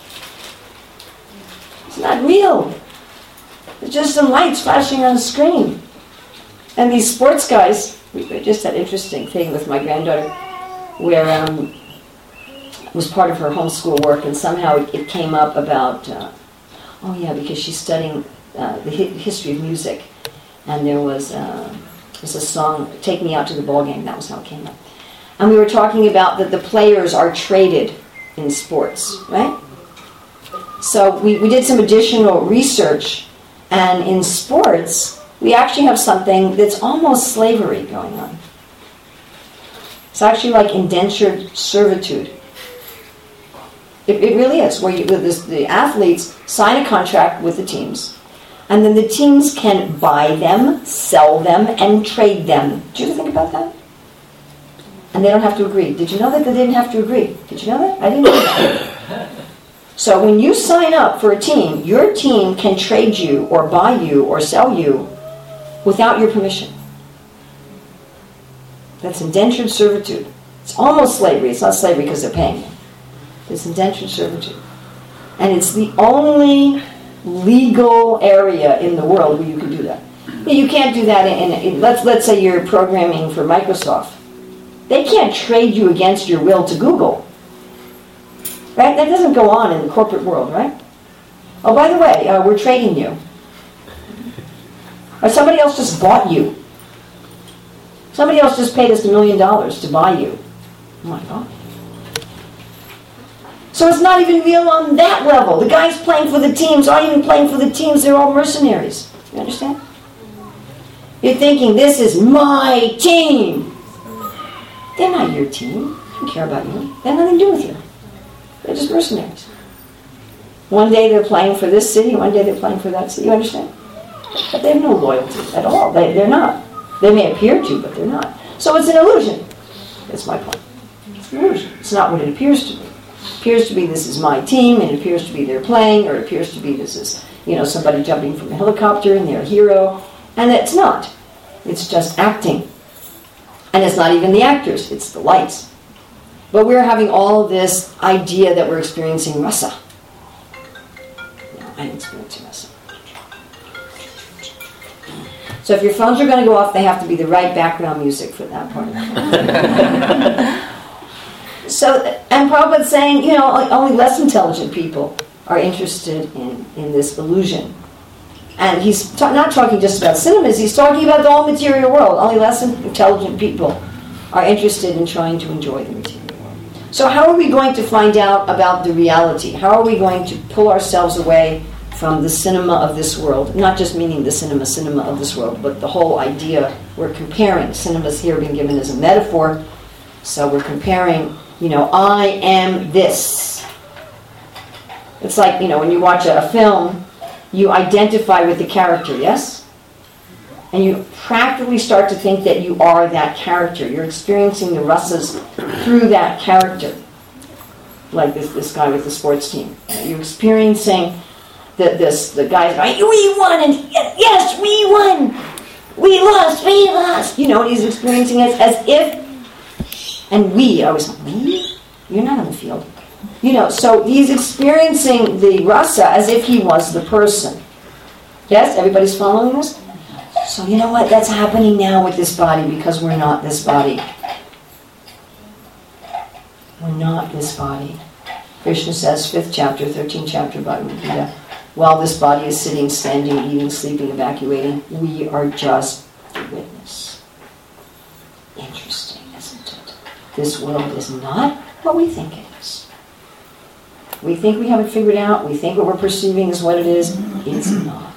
It's not real. It's just some lights flashing on the screen. And these sports guys, we just had an interesting thing with my granddaughter, where it was part of her homeschool work, and somehow it came up about, because she's studying the history of music, and there was a song, "Take Me Out to the Ball Game," that was how it came up. And we were talking about that the players are traded in sports, right? So we did some additional research, and in sports, we actually have something that's almost slavery going on. It's actually like indentured servitude. It really is, where the athletes sign a contract with the teams, and then the teams can buy them, sell them, and trade them. Did you ever think about that? And they don't have to agree. Did you know that they didn't have to agree? Did you know that? I didn't know that. So when you sign up for a team, your team can trade you or buy you or sell you without your permission. That's indentured servitude. It's almost slavery. It's not slavery because they're paying you. It's indentured servitude. And it's the only legal area in the world where you can do that. You can't do that in let's say you're programming for Microsoft. They can't trade you against your will to Google. Right? That doesn't go on in the corporate world, right? Oh, by the way, we're trading you. Or somebody else just bought you. Somebody else just paid us $1 million to buy you. Oh my God. So it's not even real on that level. The guys playing for the teams aren't even playing for the teams. They're all mercenaries. You understand? You're thinking, this is my team. They're not your team. They don't care about you. They have nothing to do with you. They're just mercenaries. One day they're playing for this city, one day they're playing for that city. You understand? But they have no loyalty at all. They're not. They may appear to, but they're not. So it's an illusion. That's my point. It's an illusion. It's not what it appears to be. It appears to be this is my team, and it appears to be they're playing, or it appears to be this is, somebody jumping from a helicopter and they're a hero. And it's not. It's just acting. And it's not even the actors, it's the lights. But we're having all this idea that we're experiencing rasa. No, I'm experiencing rasa. So if your phones are going to go off, they have to be the right background music for that part. So, and Prabhupada's saying, only less intelligent people are interested in this illusion. And he's not talking just about cinemas, he's talking about the whole material world. Only less intelligent people are interested in trying to enjoy the material world. So how are we going to find out about the reality? How are we going to pull ourselves away from the cinema of this world? Not just meaning the cinema of this world, but the whole idea we're comparing. Cinema's here being given as a metaphor. So we're comparing, I am this. It's like, when you watch a film, you identify with the character, yes? And you practically start to think that you are that character. You're experiencing the rasas through that character. Like this guy with the sports team. You're experiencing the guy's going, we won, and yes, we won. We lost. He's experiencing it as if, and I was like, we? You're not on the field. So he's experiencing the rasa as if he was the person. Yes? Everybody's following this? So you know what? That's happening now with this body because we're not this body. We're not this body. Krishna says, 5th chapter, 13th chapter, Bhagavad Gita, while this body is sitting, standing, eating, sleeping, evacuating, we are just the witness. Interesting, isn't it? This world is not what we think it is. We think we have it figured out. We think what we're perceiving is what it is. It's not.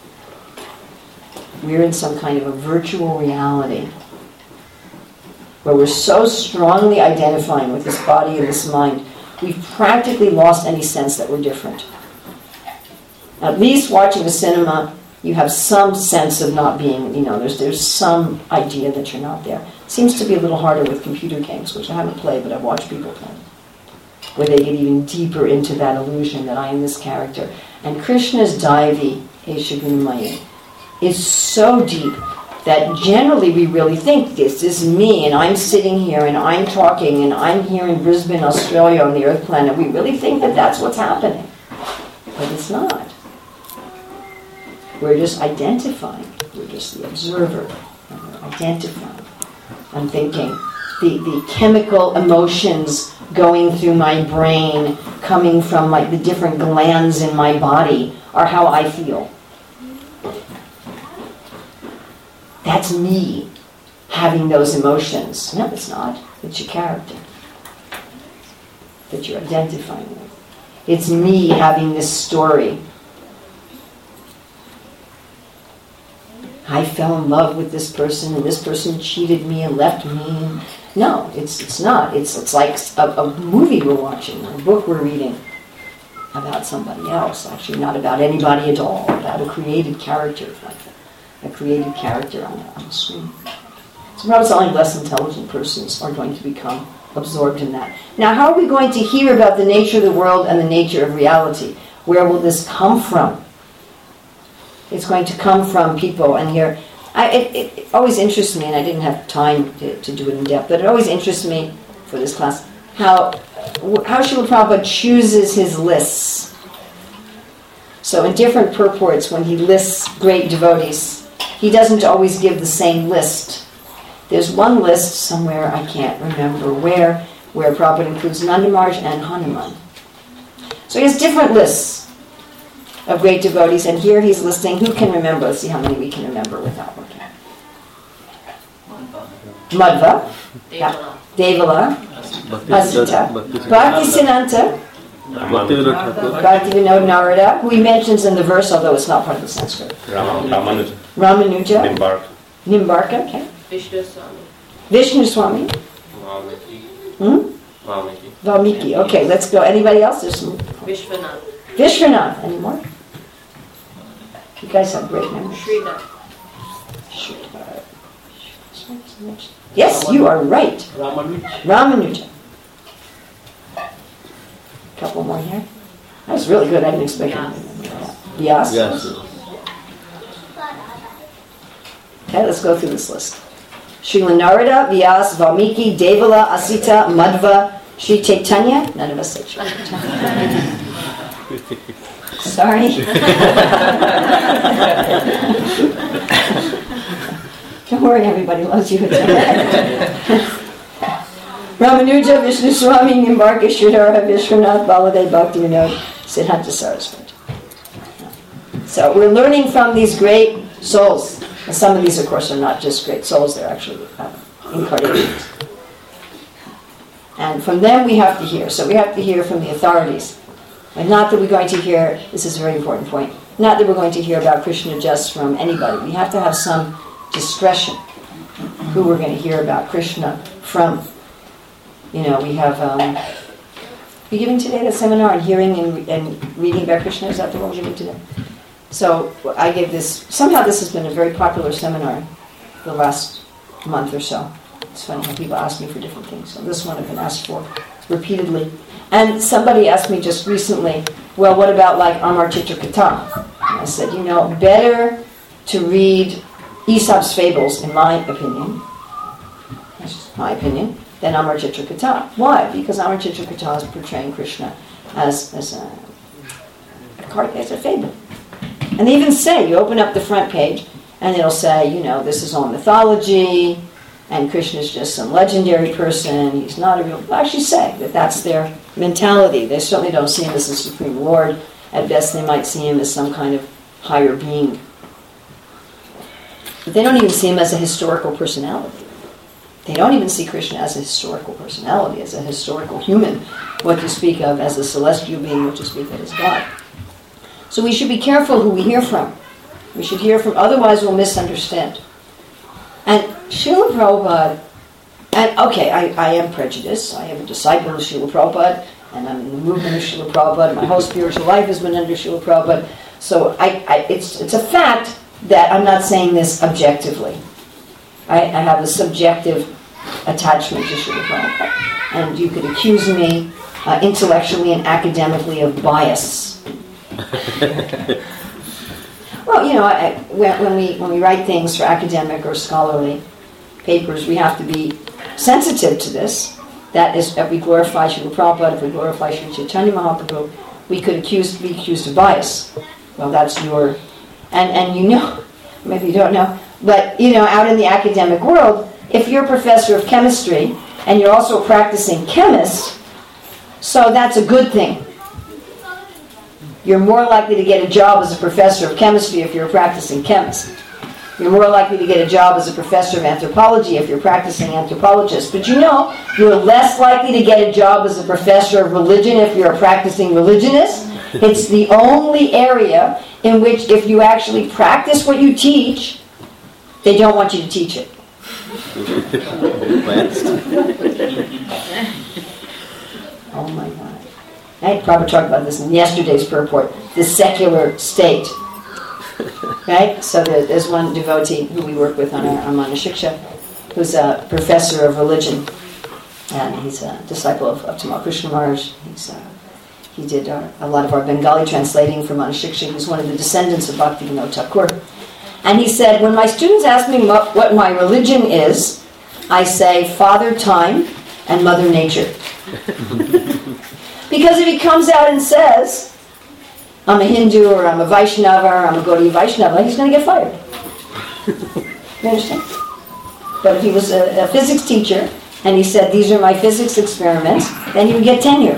We're in some kind of a virtual reality where we're so strongly identifying with this body and this mind, we've practically lost any sense that we're different. At least watching the cinema, you have some sense of not being, there's some idea that you're not there. Seems to be a little harder with computer games, which I haven't played, but I've watched people play, where they get even deeper into that illusion that I am this character. And Krishna's Daivi, Eshagunamaya, is so deep that generally we really think this is me, and I'm sitting here, and I'm talking, and I'm here in Brisbane, Australia, on the Earth planet. We really think that that's what's happening. But it's not. We're just identifying. We're just the observer. Identifying. I'm thinking the chemical emotions going through my brain, coming from like the different glands in my body, are how I feel. That's me having those emotions. No, it's not. It's your character that you're identifying with. It's me having this story. I fell in love with this person, and this person cheated me and left me. No, it's not. It's like a movie we're watching, a book we're reading about somebody else. Actually, not about anybody at all. About a created character, like a created character on the screen. So perhaps only less intelligent persons are going to become absorbed in that. Now, how are we going to hear about the nature of the world and the nature of reality? Where will this come from? It's going to come from people. And here, it always interests me, and I didn't have time to do it in depth, but it always interests me for this class, how Srila Prabhupada chooses his lists. So in different purports, when he lists great devotees, he doesn't always give the same list. There's one list somewhere, I can't remember where Prabhupada includes Nanda Maharaj and Hanuman. So he has different lists of great devotees, and here he's listing, who can remember? Let's see how many we can remember without looking. Madhva, Devala, Asita, Bhaktisiddhanta, Bhaktivinoda Narada, who he mentions in the verse, although it's not part of the Sanskrit. Ramanuja, Nimbarka, okay. Vishnu Swami. Valmiki. Okay, let's go. Anybody else? There's some. Vishwanath. Any more? You guys have great memories. Srinath. Yes, you are right. Ramanuja. A couple more here. That was really good. I didn't expect anything. Vyas. Yes. Okay, let's go through this list. Srila Narada, Vyas, Valmiki, Devala, Asita, Madhva, Sri Chaitanya. None of us said Sri Chaitanya. Sorry. Don't worry, everybody loves you. Ramanuja, Vishnu Swami, Nimbarka, Sridhara, Vishwanath, Baladev, Bhaktivinoda, Siddhanta Saraswati. So we're learning from these great souls. And some of these, of course, are not just great souls, they're actually incarnations. And from them we have to hear. So we have to hear from the authorities. And not that we're going to hear, this is a very important point, not that we're going to hear about Krishna just from anybody. We have to have some discretion who we're going to hear about Krishna from. You know, we have, we're giving today the seminar on hearing and reading about Krishna. Is that the one we're giving today? So I gave this, somehow this has been a very popular seminar the last month or so. It's funny how people ask me for different things. So this one I've been asked for repeatedly. And somebody asked me just recently, well, what about like Amar Chitra Katha? And I said, you know, better to read Aesop's fables, in my opinion, that's just my opinion, than Amar Chitra Katha. Why? Because Amar Chitra Katha is portraying Krishna as a fable. And they even say, you open up the front page, and it'll say, you know, this is all mythology, and Krishna's just some legendary person, he's not a real... They'll actually say that that's their mentality. They certainly don't see him as the Supreme Lord. At best, they might see him as some kind of higher being. But they don't even see him as a historical personality. They don't even see Krishna as a historical personality, as a historical human, what to speak of as a celestial being, what to speak of as God. So we should be careful who we hear from. We should hear from, otherwise we'll misunderstand. And Srila Prabhupada, and okay, I am prejudiced. I am a disciple of Srila Prabhupada, and I'm in the movement of Srila Prabhupada. My whole spiritual life has been under Srila Prabhupada. So it's a fact that I'm not saying this objectively. I have a subjective attachment to Srila Prabhupada. And you could accuse me intellectually and academically of bias. Well, you know, when we write things for academic or scholarly papers, we have to be sensitive to this. That is, if we glorify Srila Prabhupada, if we glorify Sri Chaitanya Mahaprabhu, we could be accused of bias. Well, that's your... And you know, maybe you don't know, But, out in the academic world, if you're a professor of chemistry and you're also a practicing chemist, so that's a good thing. You're more likely to get a job as a professor of chemistry if you're a practicing chemist. You're more likely to get a job as a professor of anthropology if you're a practicing anthropologist. But you're less likely to get a job as a professor of religion if you're a practicing religionist. It's the only area in which if you actually practice what you teach, they don't want you to teach it. Oh my God. I probably talked about this in yesterday's purport. The secular state. Right? So there's one devotee who we work with on our Manashiksha, who's a professor of religion, and he's a disciple of Tamal Krishna Maharaj. He did a lot of our Bengali translating for Manashiksha. He's one of the descendants of Bhaktivinoda Thakur. And he said, when my students ask me what my religion is, I say Father Time and Mother Nature. Because if he comes out and says, I'm a Hindu, or I'm a Vaishnava, or I'm a Gaudiya Vaishnava, he's going to get fired. You understand? But if he was a physics teacher, and he said, these are my physics experiments, then he would get tenure.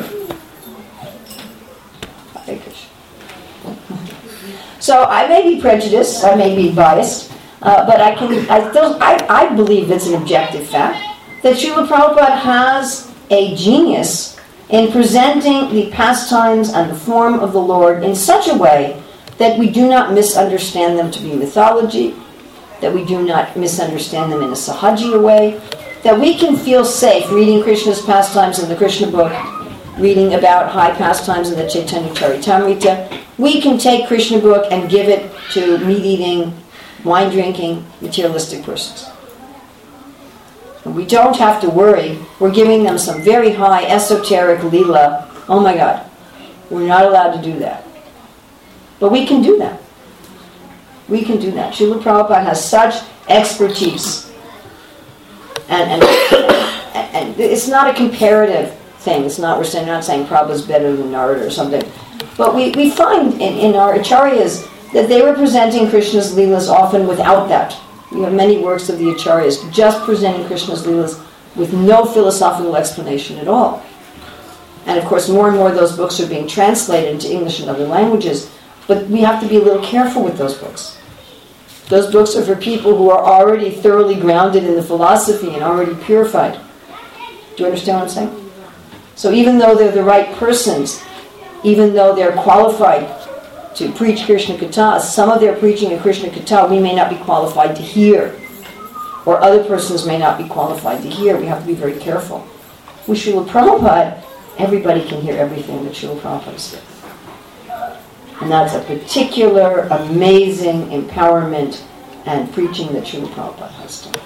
So I may be prejudiced, I may be biased, but I believe it's an objective fact that Srila Prabhupada has a genius in presenting the pastimes and the form of the Lord in such a way that we do not misunderstand them to be mythology, that we do not misunderstand them in a sahajiya way, that we can feel safe reading Krishna's pastimes in the Krishna book, reading about high pastimes in the Chaitanya Charitamrita. We can take Krishna book and give it to meat-eating, wine-drinking, materialistic persons. And we don't have to worry. We're giving them some very high esoteric lila. Oh my God. We're not allowed to do that. But we can do that. We can do that. Srila Prabhupada has such expertise. And it's not a comparative thing. We're not saying Prabhupada's better than Narada or something. But we find in our acharyas that they were presenting Krishna's leelas often without that. We have many works of the acharyas just presenting Krishna's leelas with no philosophical explanation at all. And of course, more and more of those books are being translated into English and other languages. But we have to be a little careful with those books. Those books are for people who are already thoroughly grounded in the philosophy and already purified. Do you understand what I'm saying? So even though they're the right persons, even though they're qualified to preach Krishna Katha, some of their preaching of Krishna Katha we may not be qualified to hear, or other persons may not be qualified to hear. We have to be very careful. With Srila Prabhupada, everybody can hear everything that Srila Prabhupada says. And that's a particular, amazing empowerment and preaching that Srila Prabhupada has done.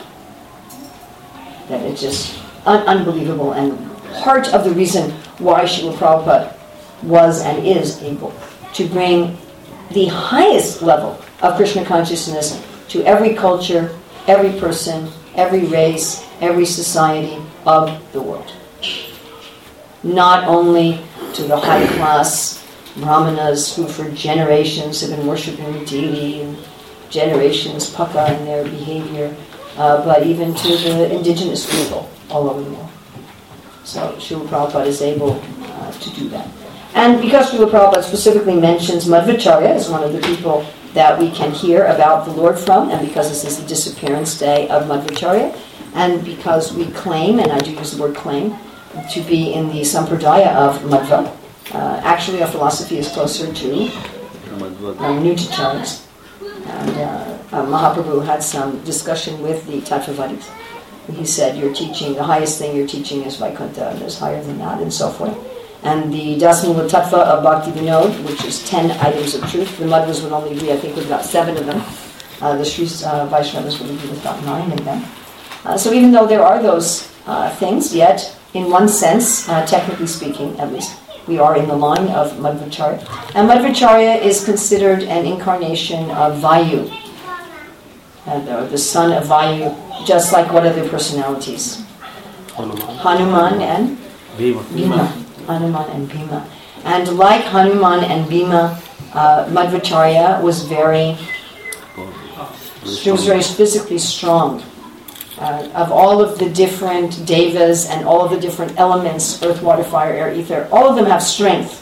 That it's just unbelievable, and part of the reason why Srila Prabhupada was and is able to bring the highest level of Krishna consciousness to every culture, every person, every race, every society of the world. Not only to the high class brahmanas who for generations have been worshipping the deity and generations pucka in their behavior, but even to the indigenous people all over the world. So Srila Prabhupada is able to do that. And because Srila Prabhupada specifically mentions Madhvacharya as one of the people that we can hear about the Lord from, and because this is the disappearance day of Madhvacharya, and because we claim, and I do use the word claim, to be in the sampradaya of Madhva. Actually, our philosophy is closer to Nutacharya's. And Mahaprabhu had some discussion with the Tattvavadis. He said, the highest thing you're teaching is Vaikuntha, and there's higher than that, and so forth. And the Dasmula Tattva of Bhakti Vinod, which is 10 items of truth. The Madhvas would only be, I think, with about 7 of them. The Sri Vaishnavas would be with about 9 of them. So even though there are those things, yet, in one sense, technically speaking, at least, we are in the line of Madhvacharya. And Madhvacharya is considered an incarnation of Vayu, the son of Vayu, just like what other personalities? Hanuman and Bhima. Hanuman and Bhima. And like Hanuman and Bhima, Madhvacharya was very He was very physically strong. Of all of the different devas and all of the different elements, earth, water, fire, air, ether, all of them have strength.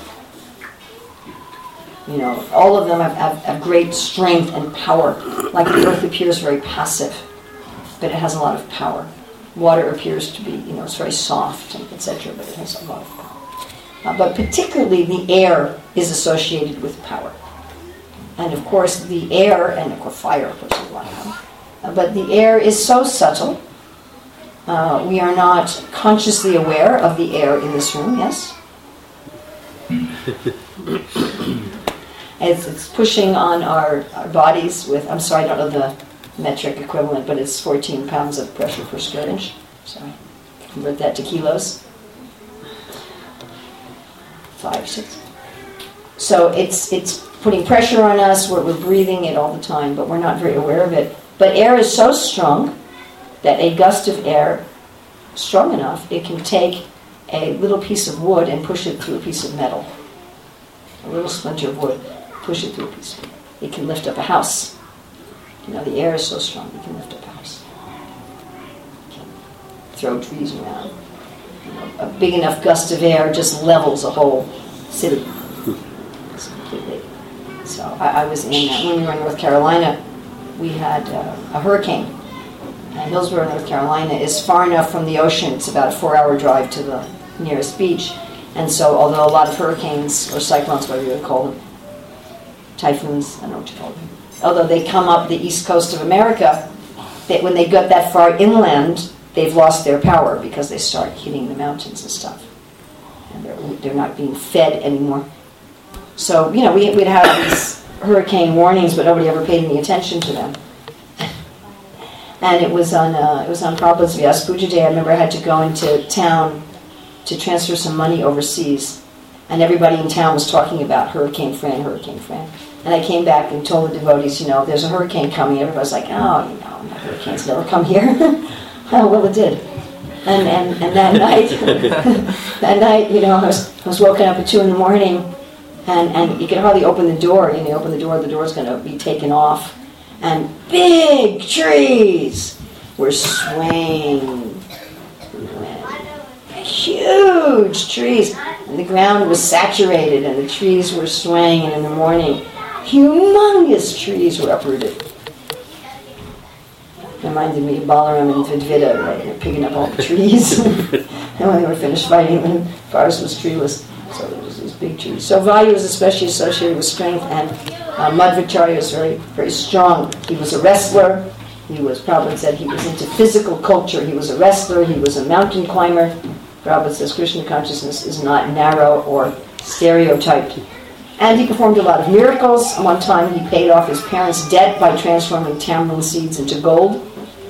You know, all of them have great strength and power. Like the earth appears very passive, but it has a lot of power. Water appears to be, you know, it's very soft, etc., but it has a lot of power. But particularly the air is associated with power. And of course the air, and of course fire, of course, is a lot of power. But the air is so subtle. We are not consciously aware of the air in this room, yes? It's pushing on our bodies with, I'm sorry, I don't know the metric equivalent, but it's 14 pounds of pressure per square inch. Sorry, convert that to kilos. 5, 6. So it's putting pressure on us, we're breathing it all the time, but we're not very aware of it. But air is so strong that a gust of air, strong enough, it can take a little piece of wood and push it through a piece of metal. A little splinter of wood, push it through a piece of metal. It can lift up a house. You know, the air is so strong, it can lift up a house. It can throw trees around. You know, a big enough gust of air just levels a whole city. It's completely. So I was in, when we were in North Carolina, we had a hurricane. And Hillsborough, North Carolina is far enough from the ocean, it's about a 4-hour drive to the nearest beach. And so although a lot of hurricanes, or cyclones, whatever you would call them, typhoons, I don't know what you call them, although they come up the east coast of America, when they get that far inland, they've lost their power because they start hitting the mountains and stuff. And they're not being fed anymore. So, you know, we'd have these hurricane warnings, but nobody ever paid any attention to them. And it was on Prabhupada's Vyas Puja Day. I remember I had to go into town to transfer some money overseas, and everybody in town was talking about Hurricane Fran, Hurricane Fran. And I came back and told the devotees, you know, there's a hurricane coming. Everybody's like, oh, you know, hurricanes never come here. Oh, well, it did. And that night, you know, I was woken up at 2 a.m, and you could hardly open the door. You know, you open the door's going to be taken off. And big trees were swaying. Huge trees. And the ground was saturated and the trees were swaying. And in the morning, humongous trees were uprooted. Reminded me of Balaram and Vidvida, right? They're picking up all the trees. And when they were finished fighting, the forest was treeless. So there was these big trees. So Vayu was especially associated with strength, and Madhvacharya was very, very strong. He was a wrestler. Prabhupada said he was into physical culture. He was a wrestler. He was a mountain climber. Prabhupada says Krishna consciousness is not narrow or stereotyped. And he performed a lot of miracles. One time he paid off his parents' debt by transforming tamarind seeds into gold.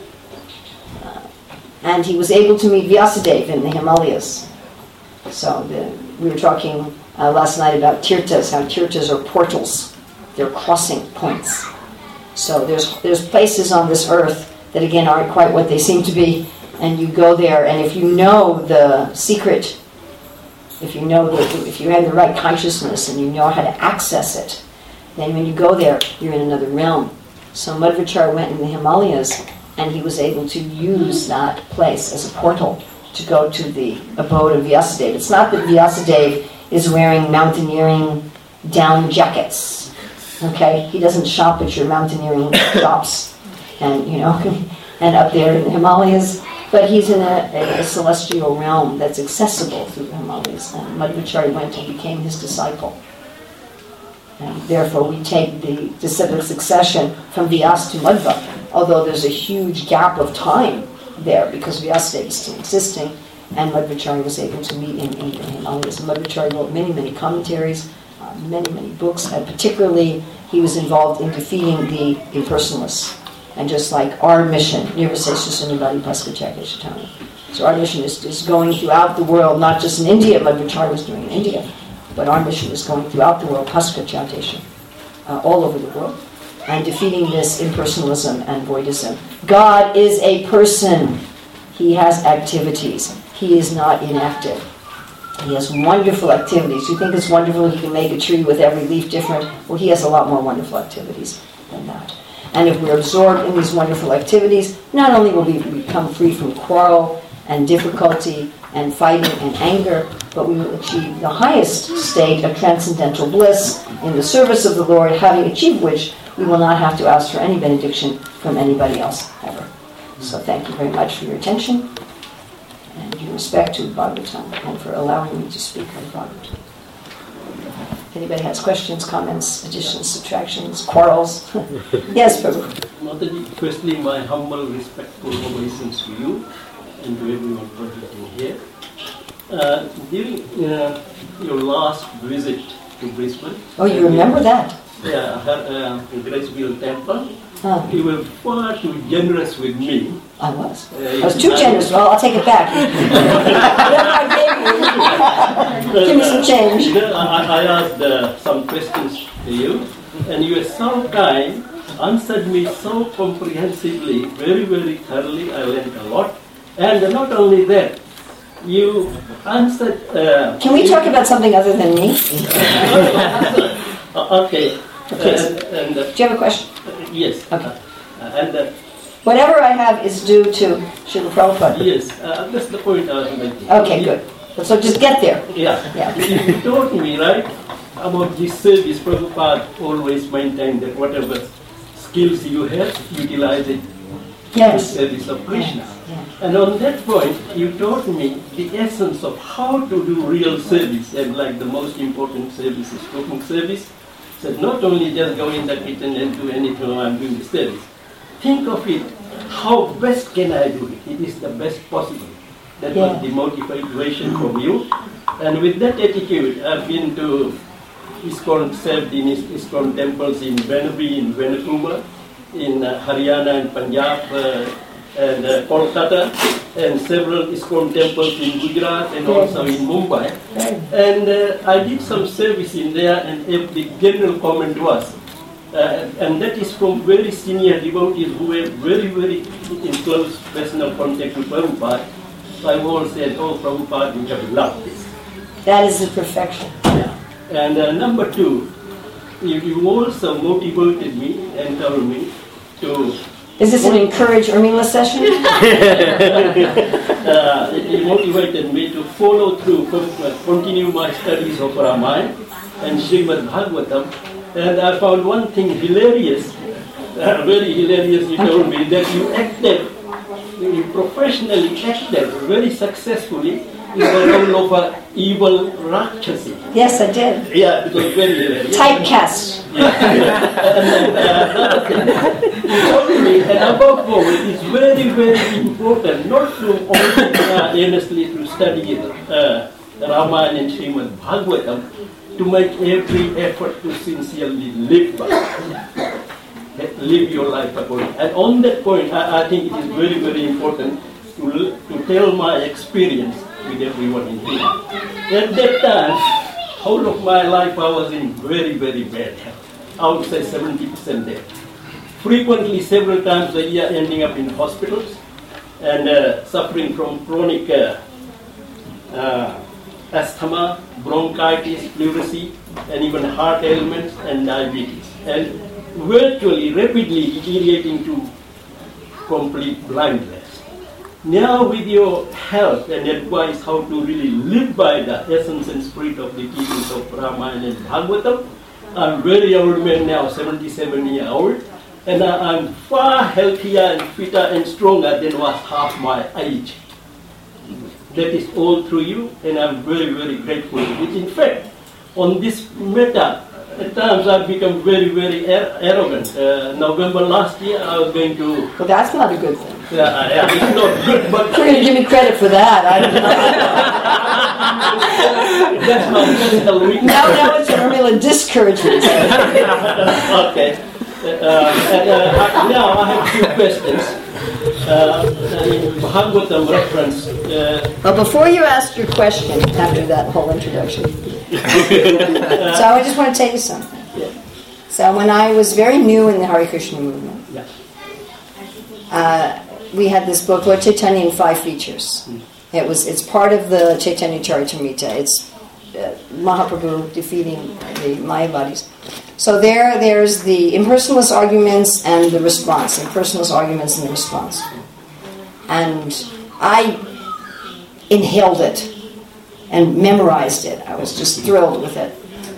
And he was able to meet Vyasadeva in the Himalayas. So we were talking last night about tirthas, how tirthas are portals. They're crossing points. So there's places on this earth that again aren't quite what they seem to be, and you go there, and if you know the secret, if you have the right consciousness and you know how to access it, then when you go there, you're in another realm. So Madhvacharya went in the Himalayas, and he was able to use that place as a portal to go to the abode of Vyasadeva. It's not that Vyasadeva is wearing mountaineering down jackets. Okay? He doesn't shop at your mountaineering shops and, you know, and up there in the Himalayas. But he's in a celestial realm that's accessible through the Himalayas. And Madhvacharya went and became his disciple. And therefore we take the disciplic succession from Vyas to Madhva, although there's a huge gap of time there because Vyasadeva is still existing, and Madhvacharya was able to meet in the Himalayas. Madhvacharya wrote many, many commentaries, many, many books, and particularly he was involved in defeating the impersonalists. And just like our mission, Nirvisesha Paskacharya. So our mission is going throughout the world, not just in India, Madhvacharya was doing in India, but our mission is going throughout the world, Paskacharya, all over the world, and defeating this impersonalism and voidism. God is a person. He has activities. He is not inactive. He has wonderful activities. You think it's wonderful he can make a tree with every leaf different? Well, he has a lot more wonderful activities than that. And if we're absorbed in these wonderful activities, not only will we become free from quarrel and difficulty and fighting and anger, but we will achieve the highest state of transcendental bliss in the service of the Lord, having achieved which we will not have to ask for any benediction from anybody else ever. So thank you very much for your attention and your respect to Bhagavatam and for allowing me to speak on Bhagavatam. If anybody has questions, comments, additions, subtractions, quarrels. Yes, Prabhu. Mataji, firstly, my humble, respectful obeisance to you and to everyone present here. During your last visit to Brisbane... Oh, you remember that? Yeah, Graceville Temple. You were far too generous with me. I was. I was too generous. Well, I'll take it back. Give me some change. I asked some questions to you, and you were so kind, answered me so comprehensively, very, very thoroughly. I learned a lot. And not only that, you answered... Can we talk about something other than me? Okay. And, do you have a question? Yes. Okay. And whatever I have is due to Srila Prabhupada. Yes, that's the point I was making. Okay, good. So just get there. Yeah. You told me, right, about this service. Prabhupada always maintained that whatever skills you have, utilize it Yes. to service of Krishna. Yes. And on that point, you taught me the essence of how to do real service, and like the most important service is cooking service. So not only just go in the kitchen and do anything while I'm doing the service. Think of it, how best can I do it? It is the best possible. That was the motivation from you. And with that attitude, I've been to ISKCON, served in ISKCON temples in Venabhi, in Venakuma, in Haryana and Punjab, and Kolkata, and several ISKCON temples in Gujarat and also in Mumbai. And I did some service in there, and the general comment was, and that is from very senior devotees who were very, very in close personal contact with Prabhupada. So I all said, oh, Prabhupada, you have loved this. That is the perfection. Yeah. And number two, you also motivated me and told me to... Is this an encourage or meaningless session? It motivated me to follow through, continue my studies of Ramayana and Srimad Bhagavatam. And I found one thing hilarious, very hilarious. You told me that you professionally acted very successfully in the role of an evil Rakshasi. Yes, I did. Yeah, it was very hilarious. Typecast. Another thing, you told me, and above all, it is very, very important not to only earnestly to study Ramayana and Srimad Bhagavatam, to make every effort to sincerely live your life accordingly. And on that point, I think it is very, very important to tell my experience with everyone in here. At that time, whole of my life I was in very, very bad health. I would say 70% dead. Frequently, several times a year, ending up in hospitals and suffering from chronic asthma, bronchitis, pleurisy, and even heart ailments and diabetes. And virtually, rapidly deteriorating to complete blindness. Now with your help and advice how to really live by the essence and spirit of the teachings of Ramayana and Bhagavatam, I'm very old man now, 77 years old, and I'm far healthier and fitter and stronger than was half my age. That is all through you, and I'm very, very grateful. Which in fact, on this matter, at times I've become very, very arrogant. November last year, I was going to... Well, that's not a good thing. Yeah, it's not good, but... You're going to give me credit for that. I don't know. That's my personal weakness. Now it's a real discouragement. Okay. Now I have two questions. In Bhagavatam reference... Well, before you ask your question, after that whole introduction, so I just want to tell you something. Yeah. So when I was very new in the Hare Krishna movement, we had this book, Lord Chaitanya in 5 features. It's part of the Chaitanya Charitamrita. It's Mahaprabhu defeating the Mayavadis. So there's the impersonalist arguments and the response. Impersonalist arguments and the response. And I inhaled it and memorized it. I was just thrilled with it.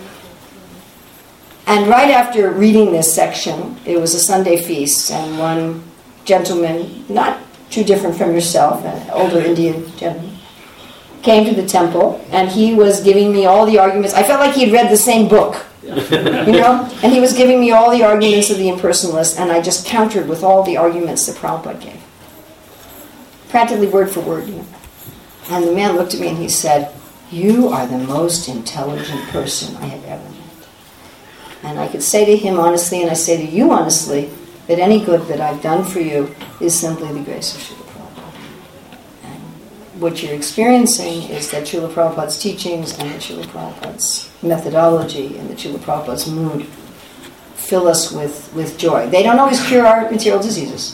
And right after reading this section, it was a Sunday feast, and one gentleman, not too different from yourself, an older Indian gentleman, came to the temple, and he was giving me all the arguments. I felt like he had read the same book, and he was giving me all the arguments of the impersonalists, and I just countered with all the arguments that Prabhupada gave. Practically word for word, And the man looked at me and he said, "You are the most intelligent person I have ever met." And I could say to him honestly, and I say to you honestly, that any good that I've done for you is simply the grace of Srila Prabhupada. And what you're experiencing is that Srila Prabhupada's teachings and that Srila Prabhupada's methodology and that Srila Prabhupada's mood fill us with joy. They don't always cure our material diseases.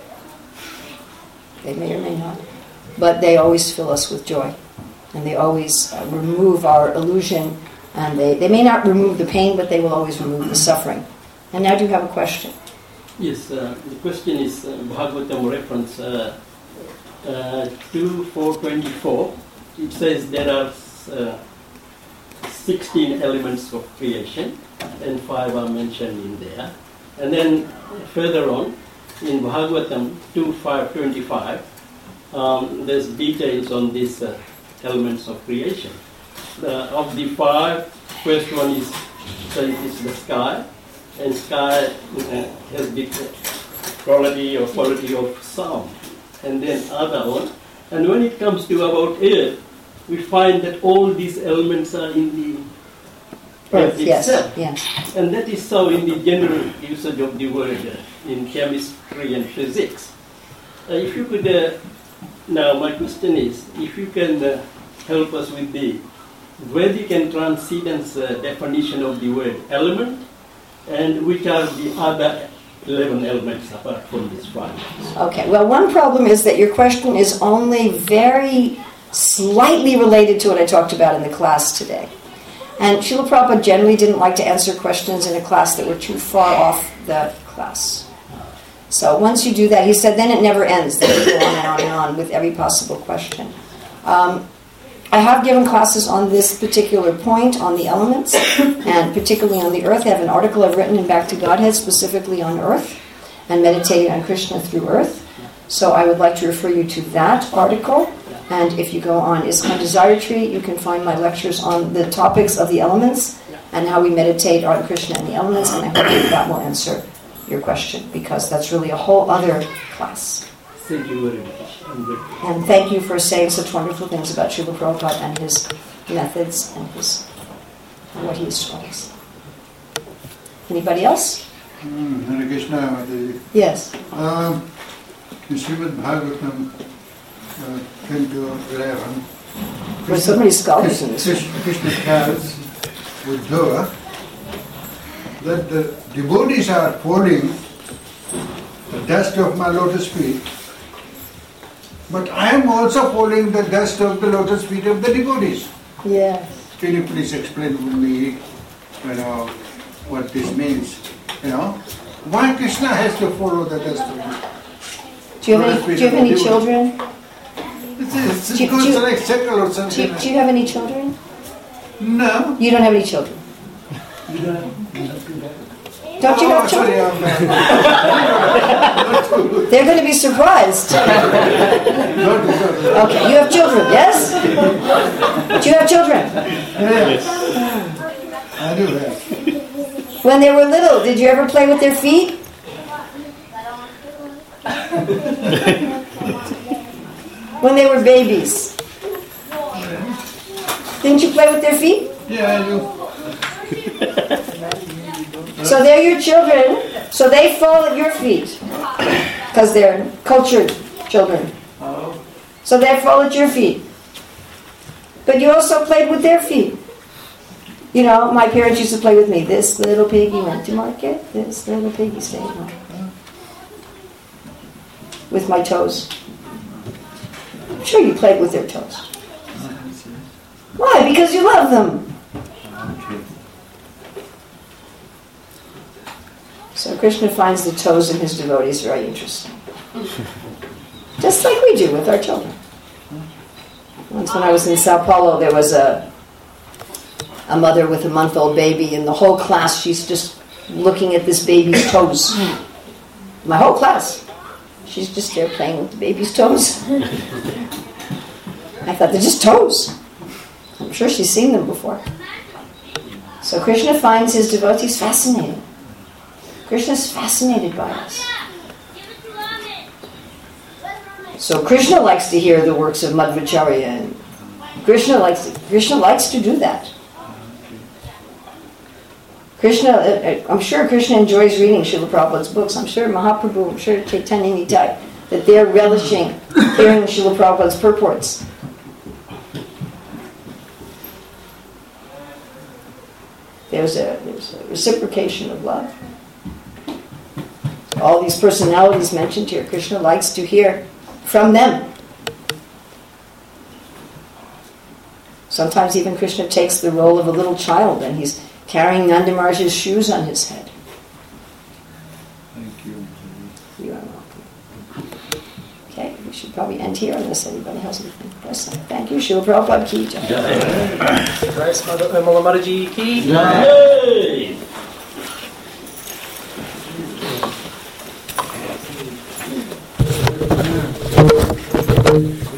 They may or may not. But they always fill us with joy. And they always remove our illusion. And they may not remove the pain, but they will always remove the suffering. And now do you have a question? Yes, the question is Bhagavatam reference 2.4.24. It says there are 16 elements of creation, and 5 are mentioned in there. And then further on, in Bhagavatam 2.5.25, there's details on these elements of creation. Of the 5, first one is the sky, and sky has the quality or of sound, and then other one. And when it comes to about earth, we find that all these elements are in the earth itself. Yes. And that is so in the general usage of the word in chemistry and physics. If you could, now my question is, if you can help us with the Vedic and Transcendence definition of the word element, and which are the other 11 elements apart from this 5. Okay, well, one problem is that your question is only very slightly related to what I talked about in the class today. And Srila Prabhupada generally didn't like to answer questions in a class that were too far off the class. So once you do that, he said, then it never ends. Then you go on and on and on with every possible question. I have given classes on this particular point, on the elements, and particularly on the earth. I have an article I've written in Back to Godhead specifically on earth, and meditating on Krishna through earth. So I would like to refer you to that article. And if you go on ISKCON Desire Tree, you can find my lectures on the topics of the elements and how we meditate on Krishna and the elements, and I hope that will answer your question, because that's really a whole other class. Thank you very much. And thank you for saying such wonderful things about Srila Prabhupada and his methods and what he has taught us. Anybody else? Hare Krishna, Mataji. Yes. In Srimad Bhagavatam 10-11, There's so many scholars in this. Krishna tells Uddhava that the devotees are folding the dust of my lotus feet, but I am also folding the dust of the lotus feet of the devotees. Yes. Can you please explain to me, what this means? Why Krishna has to follow the dust of me? Do you have any children? It's goes like circle or something. Do you have any children? No. You don't have any children. Don't you have children? They're going to be surprised. Okay, you have children, yes? Do you have children? Yes. I do have. When they were little, did you ever play with their feet? When they were babies, didn't you play with their feet? Yeah, I do. So they're your children, so they fall at your feet, because they're cultured children. So they fall at your feet. But you also played with their feet. My parents used to play with me. This little piggy went to market, this little piggy stayed home. With my toes. I'm sure you played with their toes. Why? Because you love them. So Krishna finds the toes in his devotees very interesting. Just like we do with our children. Once when I was in Sao Paulo, there was a mother with a month-old baby, and the whole class, she's just looking at this baby's toes. My whole class. She's just there playing with the baby's toes. I thought they're just toes. I'm sure she's seen them before. So Krishna finds his devotees fascinating. Krishna's fascinated by us. So Krishna likes to hear the works of Madhvacharya, and Krishna likes to do that. I'm sure Krishna enjoys reading Srila Prabhupada's books. I'm sure Mahaprabhu, I'm sure Chaitanya Nitai, that they're relishing hearing Srila Prabhupada's purports. There's a reciprocation of love. All these personalities mentioned here, Krishna likes to hear from them. Sometimes even Krishna takes the role of a little child and he's carrying Nanda Maharaj's shoes on his head. Thank you. You are welcome. Okay, we should probably end here unless anybody has anything. Yes, thank you. Srila Prabhupada ki jai. Jai Mala Mataji ki Hey!